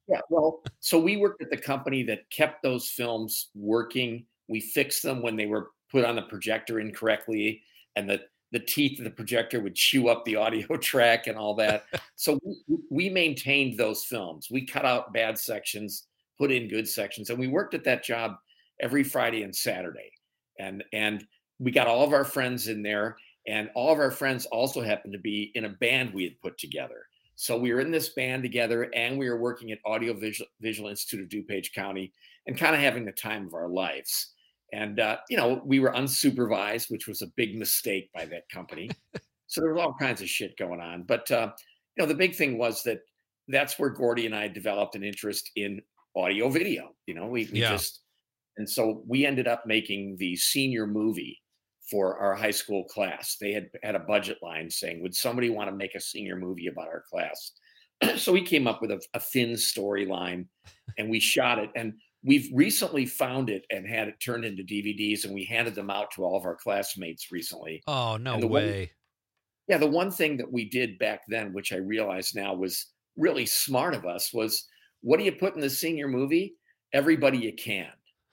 Yeah, well, so we worked at the company that kept those films working. We fixed them when they were put on the projector incorrectly, and the the teeth of the projector would chew up the audio track and all that. So we, we maintained those films. We cut out bad sections, put in good sections, and we worked at that job every Friday and Saturday. And and we got all of our friends in there, and all of our friends also happened to be in a band we had put together. So we were in this band together, and we were working at Audio Visual, Visual Institute of DuPage County and kind of having the time of our lives. And, uh, you know, we were unsupervised, which was a big mistake by that company. So there was all kinds of shit going on. But, uh, you know, the big thing was that that's where Gordy and I developed an interest in audio video. You know, we, we Yeah. just, and so we ended up making the senior movie for our high school class. They had had a budget line saying, would somebody want to make a senior movie about our class? So we came up with a, a thin storyline, and we shot it. And we've recently found it and had it turned into D V Ds, and we handed them out to all of our classmates recently. Oh, no And the way. One, yeah, the one thing that we did back then, which I realize now was really smart of us, was what do you put in the senior movie? Everybody you can.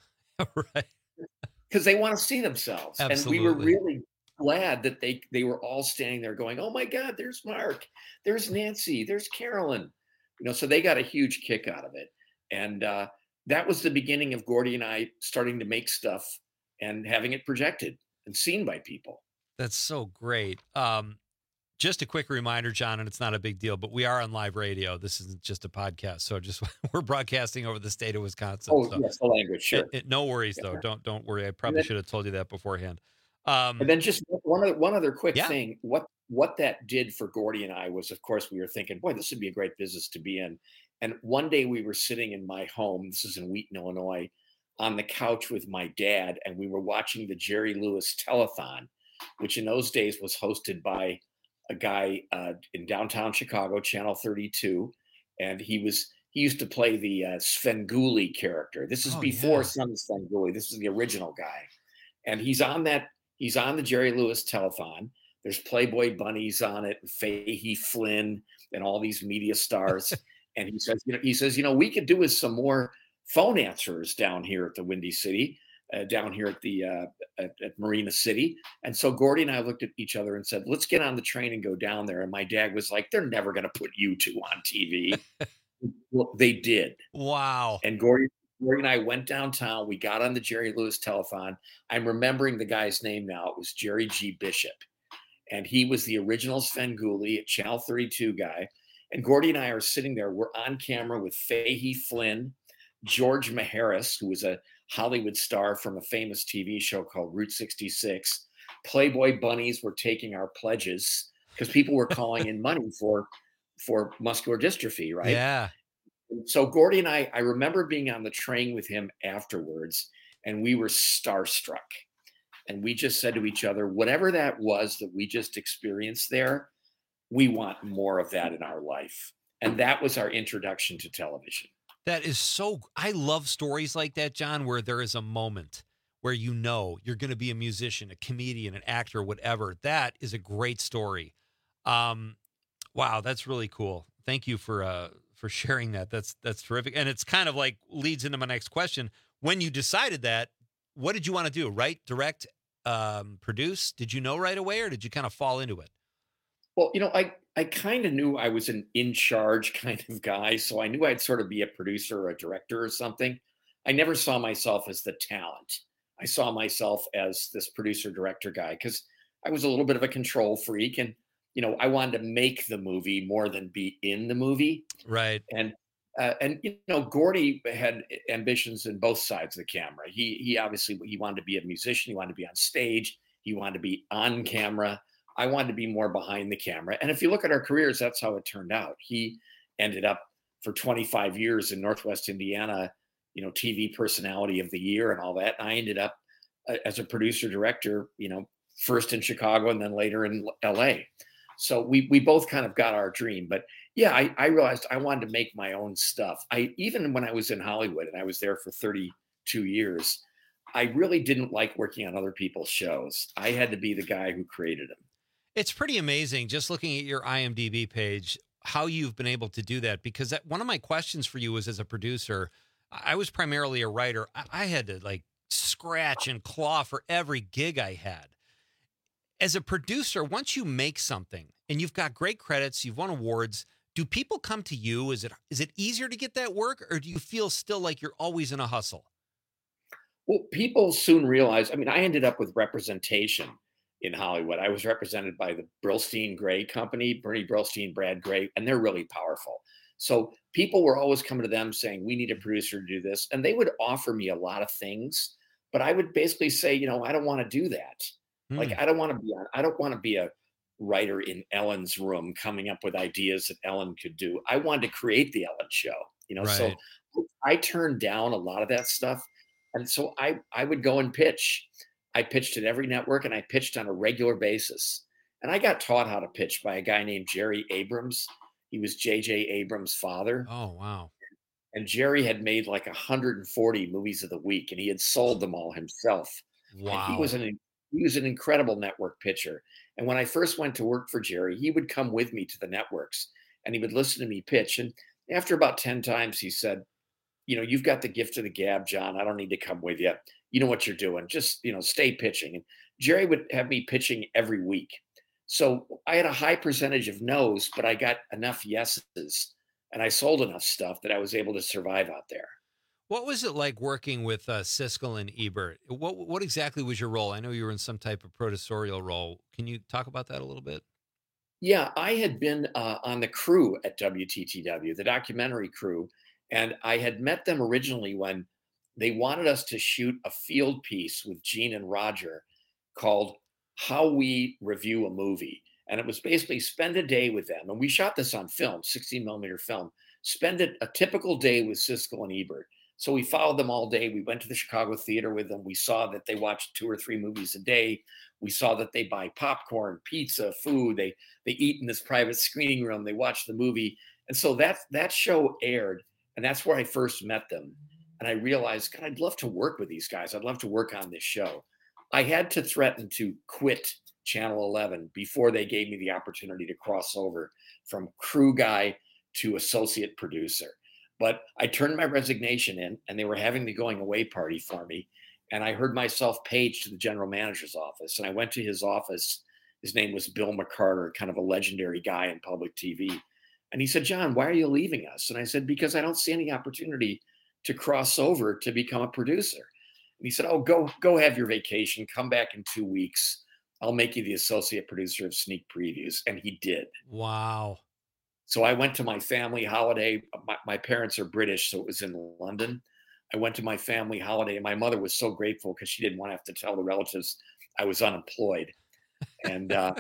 Right. Because they want to see themselves. Absolutely. And we were really glad that they they were all standing there going, oh my God, there's Mark, there's Nancy, there's Carolyn. You know, so they got a huge kick out of it. And uh, that was the beginning of Gordy and I starting to make stuff and having it projected and seen by people. That's so great. Um, just a quick reminder, John, and it's not a big deal, but we are on live radio. This isn't just a podcast. So just we're broadcasting over the state of Wisconsin. Oh, so yes, the language, sure. It, it, no worries, though. Yeah. Don't don't worry. I probably then- should have told you that beforehand. Um, And then just one other one other quick Yeah. thing. What what that did for Gordy and I was, of course, we were thinking, boy, this would be a great business to be in. And one day we were sitting in my home, this is in Wheaton, Illinois, on the couch with my dad, and we were watching the Jerry Lewis Telethon, which in those days was hosted by a guy uh, in downtown Chicago, Channel thirty-two, and he was he used to play the uh, Svengoolie character. This is Oh, before yeah. Son Svengoolie. This is the original guy, and he's on that. He's on the Jerry Lewis Telethon. There's Playboy bunnies on it, and Fahey Flynn, and all these media stars. And he says, you know, he says, you know, we could do with some more phone answers down here at the Windy City, uh, down here at the uh, at, at Marina City. And so Gordy and I looked at each other and said, let's get on the train and go down there. And my dad was like, they're never going to put you two on T V. Well, they did. wow. And Gordy, Gordy and I went downtown. We got on the Jerry Lewis Telethon. I'm remembering the guy's name now. It was Jerry G. Bishop. And he was the original Svengoolie, a Channel thirty-two guy. And Gordy and I are sitting there. We're on camera with Fahey Flynn, George Maharis, who was a Hollywood star from a famous T V show called Route sixty-six. Playboy bunnies were taking our pledges because people were calling in money for, for muscular dystrophy, right? Yeah. So Gordy and I, I remember being on the train with him afterwards, and we were starstruck. And we just said to each other, whatever that was that we just experienced there, we want more of that in our life. And that was our introduction to television. That is so, I love stories like that, John, where there is a moment where you know you're going to be a musician, a comedian, an actor, whatever. That is a great story. Um, wow, that's really cool. Thank you for uh, for sharing that. That's that's terrific. And it's kind of like leads into my next question. When you decided that, what did you want to do? Write, direct, um, produce? Did you know right away, or did you kind of fall into it? Well, you know, I, I kind of knew I was an in charge kind of guy. So I knew I'd sort of be a producer or a director or something. I never saw myself as the talent. I saw myself as this producer director guy because I was a little bit of a control freak. And, you know, I wanted to make the movie more than be in the movie. Right. And, uh, and you know, Gordy had ambitions in both sides of the camera. He, he obviously, he wanted to be a musician. He wanted to be on stage. He wanted to be on camera. I wanted to be more behind the camera. And if you look at our careers, that's how it turned out. He ended up for twenty-five years in Northwest Indiana, you know, T V personality of the year and all that. And I ended up uh, as a producer director, you know, first in Chicago and then later in L A. So we we both kind of got our dream. But yeah, I, I realized I wanted to make my own stuff. I even when I was in Hollywood and I was there for thirty-two years, I really didn't like working on other people's shows. I had to be the guy who created them. It's pretty amazing just looking at your I M D B page, how you've been able to do that, because that, one of my questions for you is, as a producer, I was primarily a writer. I, I had to like scratch and claw for every gig I had. As a producer, once you make something and you've got great credits, you've won awards, do people come to you? Is it is it easier to get that work, or do you feel still like you're always in a hustle? Well, people soon realize, I mean, I ended up with representation in Hollywood. I was represented by the Brillstein Gray Company, Bernie Brillstein, Brad Gray, and they're really powerful. So people were always coming to them saying, we need a producer to do this. And they would offer me a lot of things, but I would basically say, you know, I don't want to do that. Mm. Like, I don't want to be on, I don't want to be a writer in Ellen's room coming up with ideas that Ellen could do. I wanted to create the Ellen show, you know, right. So I turned down a lot of that stuff. And so I, I would go and pitch. I pitched at every network, and I pitched on a regular basis. And I got taught how to pitch by a guy named Jerry Abrams. He was J J Abrams' father. Oh, wow. And Jerry had made like one hundred forty movies of the week, and he had sold them all himself. Wow. And he was an he was an incredible network pitcher. And when I first went to work for Jerry, he would come with me to the networks, and he would listen to me pitch. And after about ten times, he said, you know, you've got the gift of the gab, John. I don't need to come with you. You know what you're doing. Just, you know, stay pitching. And Jerry would have me pitching every week. So I had a high percentage of no's, but I got enough yeses, and I sold enough stuff that I was able to survive out there. What was it like working with uh, Siskel and Ebert? What what exactly was your role? I know you were in some type of producerial role. Can you talk about that a little bit? Yeah, I had been uh, on the crew at W T T W, the documentary crew, and I had met them originally when they wanted us to shoot a field piece with Gene and Roger called How We Review a Movie. And it was basically spend a day with them. And we shot this on film, sixteen millimeter film. Spend a, a typical day with Siskel and Ebert. So we followed them all day. We went to the Chicago theater with them. We saw that they watched two or three movies a day. We saw that they buy popcorn, pizza, food. They they eat in this private screening room. They watch the movie. And so that, that show aired. And that's where I first met them. And I realized, God, I'd love to work with these guys. I'd love to work on this show. I had to threaten to quit Channel eleven before they gave me the opportunity to cross over from crew guy to associate producer. But I turned my resignation in, and they were having the going away party for me. And I heard myself paged to the general manager's office. And I went to his office. His name was Bill McCarter, kind of a legendary guy in public T V. And he said, John, why are you leaving us? And I said, because I don't see any opportunity to cross over to become a producer. And he said, oh, go, go have your vacation. Come back in two weeks. I'll make you the associate producer of Sneak Previews. And he did. Wow. So I went to my family holiday. My, my parents are British, so it was in London. I went to my family holiday, and my mother was so grateful because she didn't want to have to tell the relatives I was unemployed. And uh,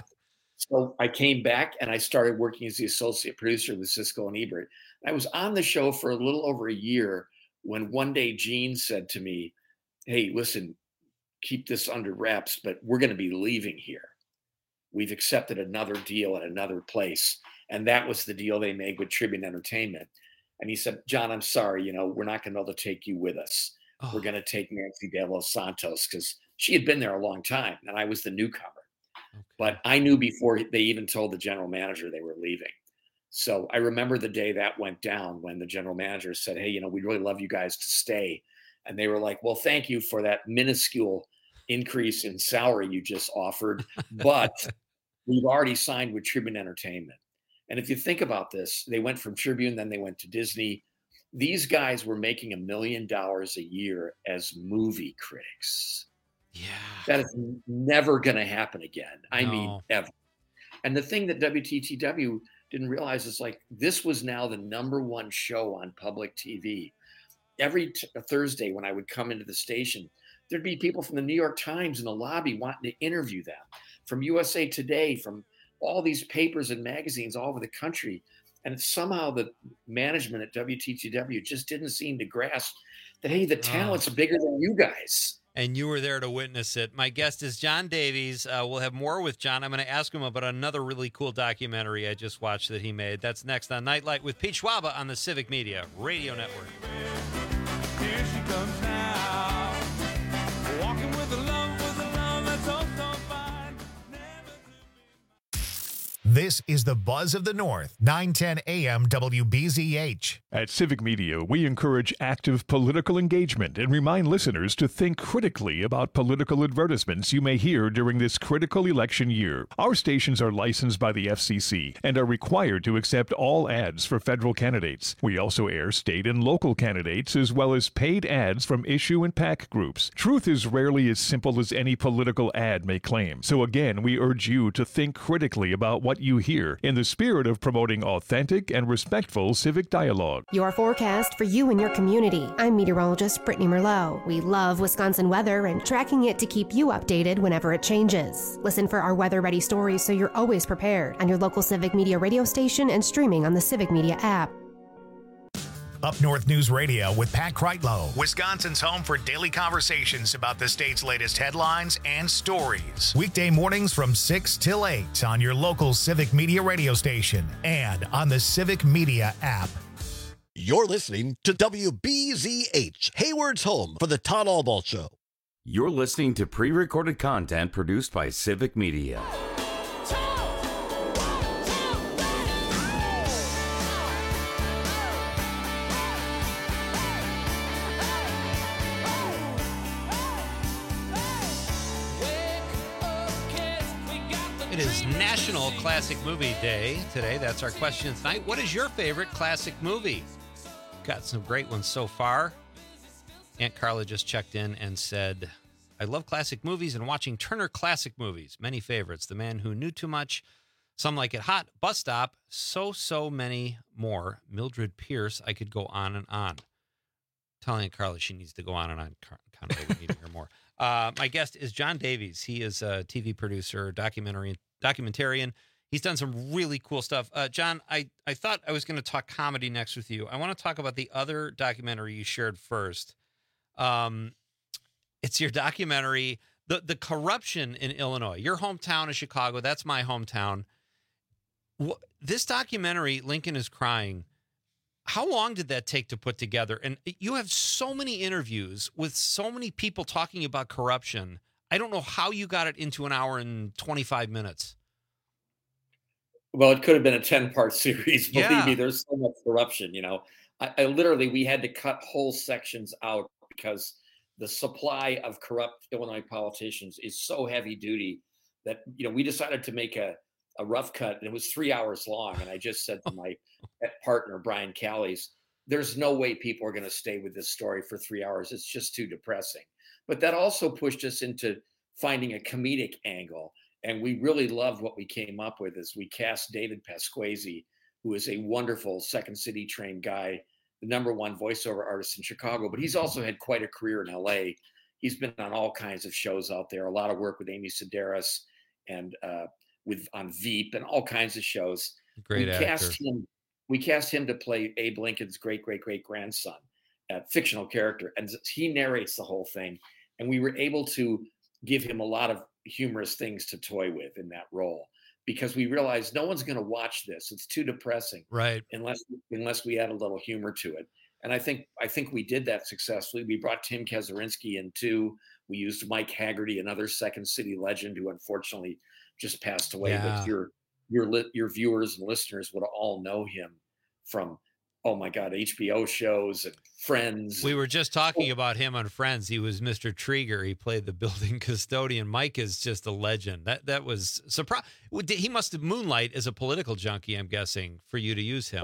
so I came back, and I started working as the associate producer with Siskel and Ebert. I was on the show for a little over a year when one day Gene said to me, hey, listen, keep this under wraps, but we're going to be leaving here. We've accepted another deal at another place. And that was the deal they made with Tribune Entertainment. And he said, John, I'm sorry, you know, we're not going to be able to take you with us. Oh. We're going to take Nancy de los Santos, because she had been there a long time and I was the newcomer. Okay. But I knew before they even told the general manager they were leaving. So I remember the day that went down when the general manager said, hey, you know, we'd really love you guys to stay. And they were like, well, thank you for that minuscule increase in salary you just offered, but we've already signed with Tribune Entertainment. And if you think about this, they went from Tribune, then they went to Disney. These guys were making a million dollars a year as movie critics. Yeah. That is never going to happen again. I No. mean, ever. And the thing that W T T W didn't realize is, like, this was now the number one show on public T V. Every t- Thursday when I would come into the station, there'd be people from the New York Times in the lobby wanting to interview them, from U S A Today, from all these papers and magazines all over the country. And somehow the management at W T T W just didn't seem to grasp that, hey, the talent's Oh. bigger than you guys. And you were there to witness it. My guest is John Davies. Uh, we'll have more with John. I'm going to ask him about another really cool documentary I just watched that he made. That's next on Nightlight with Pete Schwaba on the Civic Media Radio Network. Here she comes now, walking with a love, with a love that's oh so fine. This is the Buzz of the North, nine ten A M W B Z H. At Civic Media, we encourage active political engagement and remind listeners to think critically about political advertisements you may hear during this critical election year. Our stations are licensed by the F C C and are required to accept all ads for federal candidates. We also air state and local candidates as well as paid ads from issue and PAC groups. Truth is rarely as simple as any political ad may claim. So again, we urge you to think critically about what you hear in the spirit of promoting authentic and respectful civic dialogue. Your forecast for you and your community. I'm meteorologist Brittany Merlot. We love Wisconsin weather and tracking it to keep you updated whenever it changes. Listen for our weather-ready stories so you're always prepared on your local Civic Media radio station and streaming on the Civic Media app. Up North News Radio with Pat Kreitlow, Wisconsin's home for daily conversations about the state's latest headlines and stories. Weekday mornings from six till eight on your local Civic Media radio station and on the Civic Media app. You're listening to W B Z H, Hayward's home for the Todd Albaugh Show. You're listening to pre-recorded content produced by Civic Media. It is National Classic Movie Day today. That's our question tonight. What is your favorite classic movie? Got some great ones so far. Aunt Carla just checked in and said, I love classic movies and watching Turner Classic Movies. Many favorites. The Man Who Knew Too Much. Some Like It Hot. Bus Stop. So, so many more. Mildred Pierce. I could go on and on. Telling Aunt Carla she needs to go on and on. Kind of needing her more. Uh, my guest is John Davies. He is a T V producer, documentary, documentarian. He's done some really cool stuff. Uh, John, I, I thought I was going to talk comedy next with you. I want to talk about the other documentary you shared first. Um, it's your documentary, the the corruption in Illinois. Your hometown is Chicago. That's my hometown. This documentary, Lincoln is Crying, how long did that take to put together? And you have so many interviews with so many people talking about corruption. I don't know how you got it into an hour and twenty-five minutes. Well, it could have been a ten-part series. Believe Yeah. me, there's so much corruption, you know. I, I literally, we had to cut whole sections out because the supply of corrupt Illinois politicians is so heavy duty that, you know, we decided to make a, a rough cut, and it was three hours long. And I just said to my partner, Brian Callies, there's no way people are going to stay with this story for three hours. It's just too depressing. But that also pushed us into finding a comedic angle. And we really loved what we came up with as we cast David Pasquesi, who is a wonderful Second City trained guy, the number one voiceover artist in Chicago, but he's also had quite a career in L A. He's been on all kinds of shows out there, a lot of work with Amy Sedaris and uh, with on Veep and all kinds of shows. Great we actor. Cast him, we cast him to play Abe Lincoln's great, great, great grandson, a fictional character. And he narrates the whole thing. And we were able to give him a lot of humorous things to toy with in that role, because we realized no one's going to watch this. It's too depressing, right? Unless unless we add a little humor to it. And I think I think we did that successfully. We brought Tim Kazurinsky in too. We used Mike Haggerty, another Second City legend who unfortunately just passed away. Yeah. But your your li- your viewers and listeners would all know him from, oh my God, H B O shows and Friends. We were just talking about him on Friends. He was Mister Trieger. He played the building custodian. Mike is just a legend. That that was surprise. He must have moonlight as a political junkie, I'm guessing, for you to use him.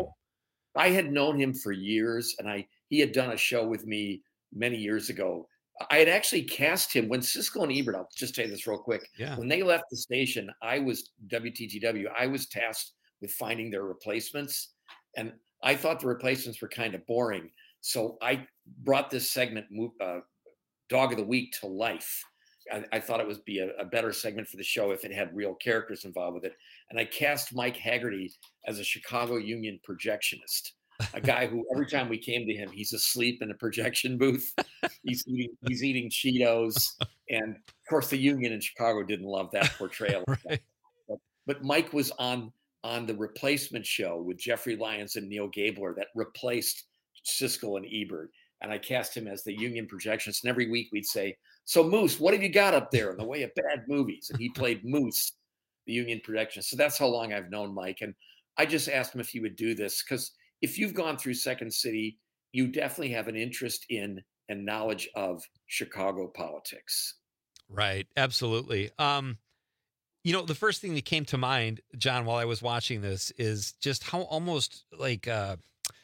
I had known him for years, and I he had done a show with me many years ago. I had actually cast him when Siskel and Ebert, I'll just tell you this real quick. Yeah. When they left the station, I was W T T W. I was tasked with finding their replacements, and I thought the replacements were kind of boring. So I brought this segment, uh, Dog of the Week, to life. I, I thought it would be a, a better segment for the show if it had real characters involved with it. And I cast Mike Haggerty as a Chicago Union projectionist, a guy who every time we came to him, he's asleep in a projection booth. He's eating, he's eating Cheetos. And of course, the Union in Chicago didn't love that portrayal. Right. But, but Mike was on, on the replacement show with Jeffrey Lyons and Neil Gabler that replaced Siskel and Ebert. And I cast him as the Union projectionist. And every week we'd say, so Moose, what have you got up there in the way of bad movies? And he played Moose the union protection. So that's how long I've known Mike. And I just asked him if he would do this, because if you've gone through Second City, you definitely have an interest in and knowledge of Chicago politics. Right. Absolutely. Um, you know, the first thing that came to mind, John, while I was watching this is just how almost like uh,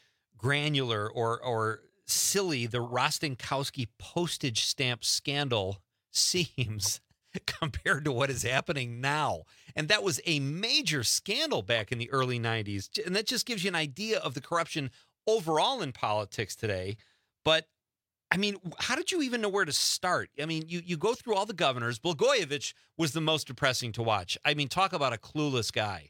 granular or, or silly the Rostenkowski postage stamp scandal seems compared to what is happening now. And that was a major scandal back in the early nineties. And that just gives you an idea of the corruption overall in politics today. But I mean, how did you even know where to start? I mean, you, you go through all the governors. Blagojevich was the most depressing to watch. I mean, talk about a clueless guy.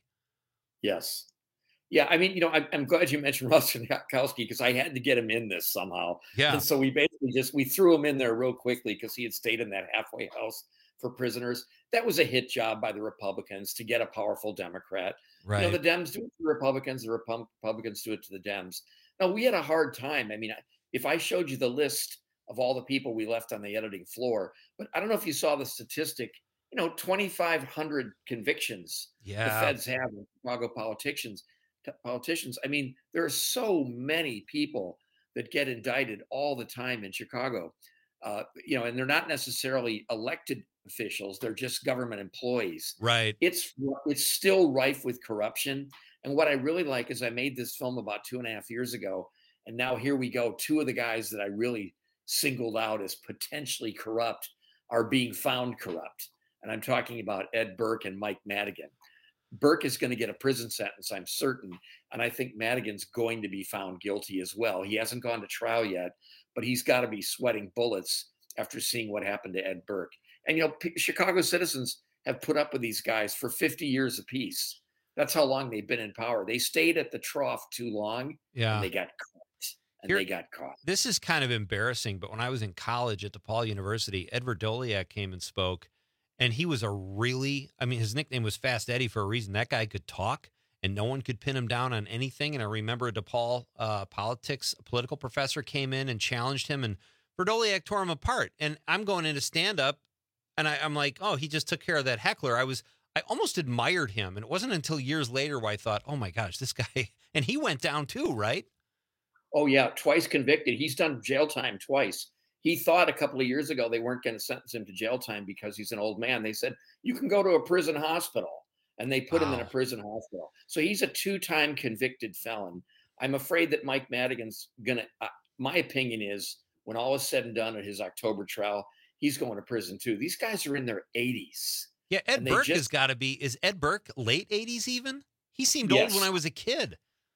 Yes. Yeah, I mean, you know, I'm, I'm glad you mentioned Rostenkowski, because I had to get him in this somehow. Yeah. And so we basically just, we threw him in there real quickly because he had stayed in that halfway house for prisoners. That was a hit job by the Republicans to get a powerful Democrat. Right. You know, the Dems do it to the Republicans, the Republicans do it to the Dems. Now, we had a hard time. I mean, if I showed you the list of all the people we left on the editing floor, but I don't know if you saw the statistic, you know, twenty-five hundred convictions Yeah. the feds have in Chicago politicians. Politicians. I mean, there are so many people that get indicted all the time in Chicago, uh, you know, and they're not necessarily elected officials. They're just government employees. Right. It's it's still rife with corruption. And what I really like is I made this film about two and a half years ago, and now here we go. Two of the guys that I really singled out as potentially corrupt are being found corrupt. And I'm talking about Ed Burke and Mike Madigan. Burke is going to get a prison sentence, I'm certain. And I think Madigan's going to be found guilty as well. He hasn't gone to trial yet, but he's got to be sweating bullets after seeing what happened to Ed Burke. And, you know, P- Chicago citizens have put up with these guys for fifty years apiece. That's how long they've been in power. They stayed at the trough too long. Yeah. And they got caught. And Here- they got caught. This is kind of embarrassing, but when I was in college at DePaul University, Ed Verdoliak came and spoke, and he was a really, I mean, his nickname was Fast Eddie for a reason. That guy could talk, and no one could pin him down on anything. And I remember a DePaul uh, politics, a political professor came in and challenged him, and Verdoliak tore him apart. And I'm going into stand-up, and I, I'm like, oh, he just took care of that heckler. I was, I almost admired him, and it wasn't until years later where I thought, oh my gosh, this guy, and he went down too, right? Oh, yeah, twice convicted. He's done jail time twice. He thought a couple of years ago they weren't going to sentence him to jail time because he's an old man. They said, you can go to a prison hospital. And they put wow. him in a prison hospital. So he's a two-time convicted felon. I'm afraid that Mike Madigan's going to, uh, my opinion is, when all is said and done at his October trial, he's going to prison too. These guys are in their eighties. Yeah, Ed Burke just, has got to be, is Ed Burke late eighties even? He seemed yes. old when I was a kid.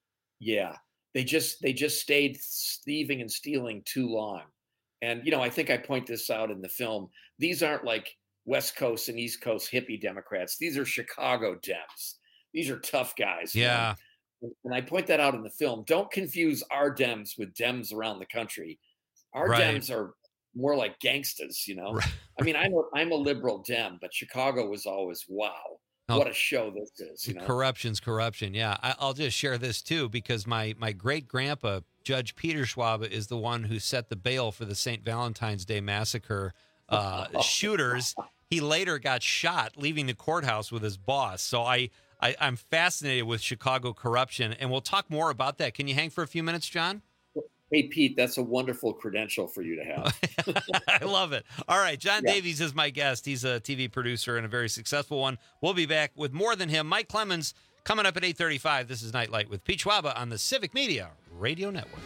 Yeah. They just they just stayed thieving and stealing too long. And, you know, I think I point this out in the film. These aren't like West Coast and East Coast hippie Democrats. These are Chicago Dems. These are tough guys. Yeah. Man. And I point that out in the film. Don't confuse our Dems with Dems around the country. Our right. Dems are more like gangsters, you know? Right. I mean, I'm a, I'm a liberal Dem, but Chicago was always, wow. Oh, what a show this is. You know? Corruption's corruption. Yeah. I, I'll just share this too, because my, my great grandpa, Judge Peter Schwabe, is the one who set the bail for the Saint Valentine's Day massacre uh, shooters. He later got shot leaving the courthouse with his boss. So I, I, I'm fascinated with Chicago corruption, and we'll talk more about that. Can you hang for a few minutes, John? Hey, Pete, that's a wonderful credential for you to have. I love it. All right. John yeah. Davies is my guest. He's a T V producer and a very successful one. We'll be back with more than him. Mike Clemens coming up at eight thirty-five. This is Nightlight with Pete Schwabe on the Civic Media Radio Network.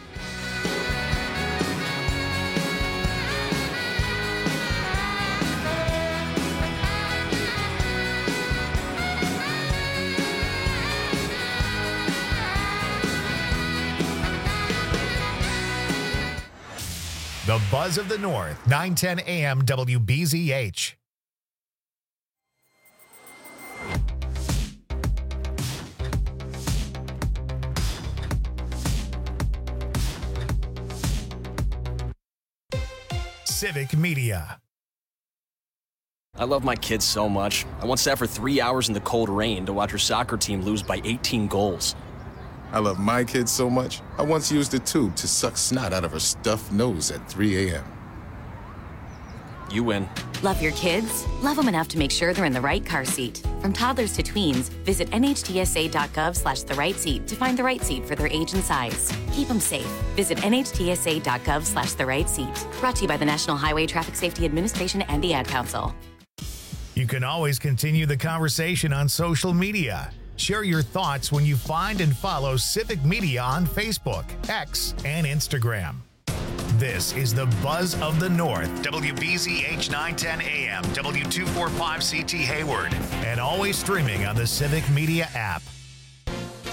The Buzz of the North, nine ten A M W B Z H. Civic Media. I love my kids so much. I once sat for three hours in the cold rain to watch her soccer team lose by eighteen goals. I love my kids so much, I once used a tube to suck snot out of her stuffed nose at three a.m. You win. Love your kids? Love them enough to make sure they're in the right car seat. From toddlers to tweens, visit nhtsa.gov slash the right seat to find the right seat for their age and size. Keep them safe. Visit nhtsa.gov slash the right seat. Brought to you by the National Highway Traffic Safety Administration and the Ad Council. You can always continue the conversation on social media. Share your thoughts when you find and follow Civic Media on Facebook, X, and Instagram. This is the Buzz of the North, W B Z H nine ten A M, W two forty-five C T Hayward, and always streaming on the Civic Media app.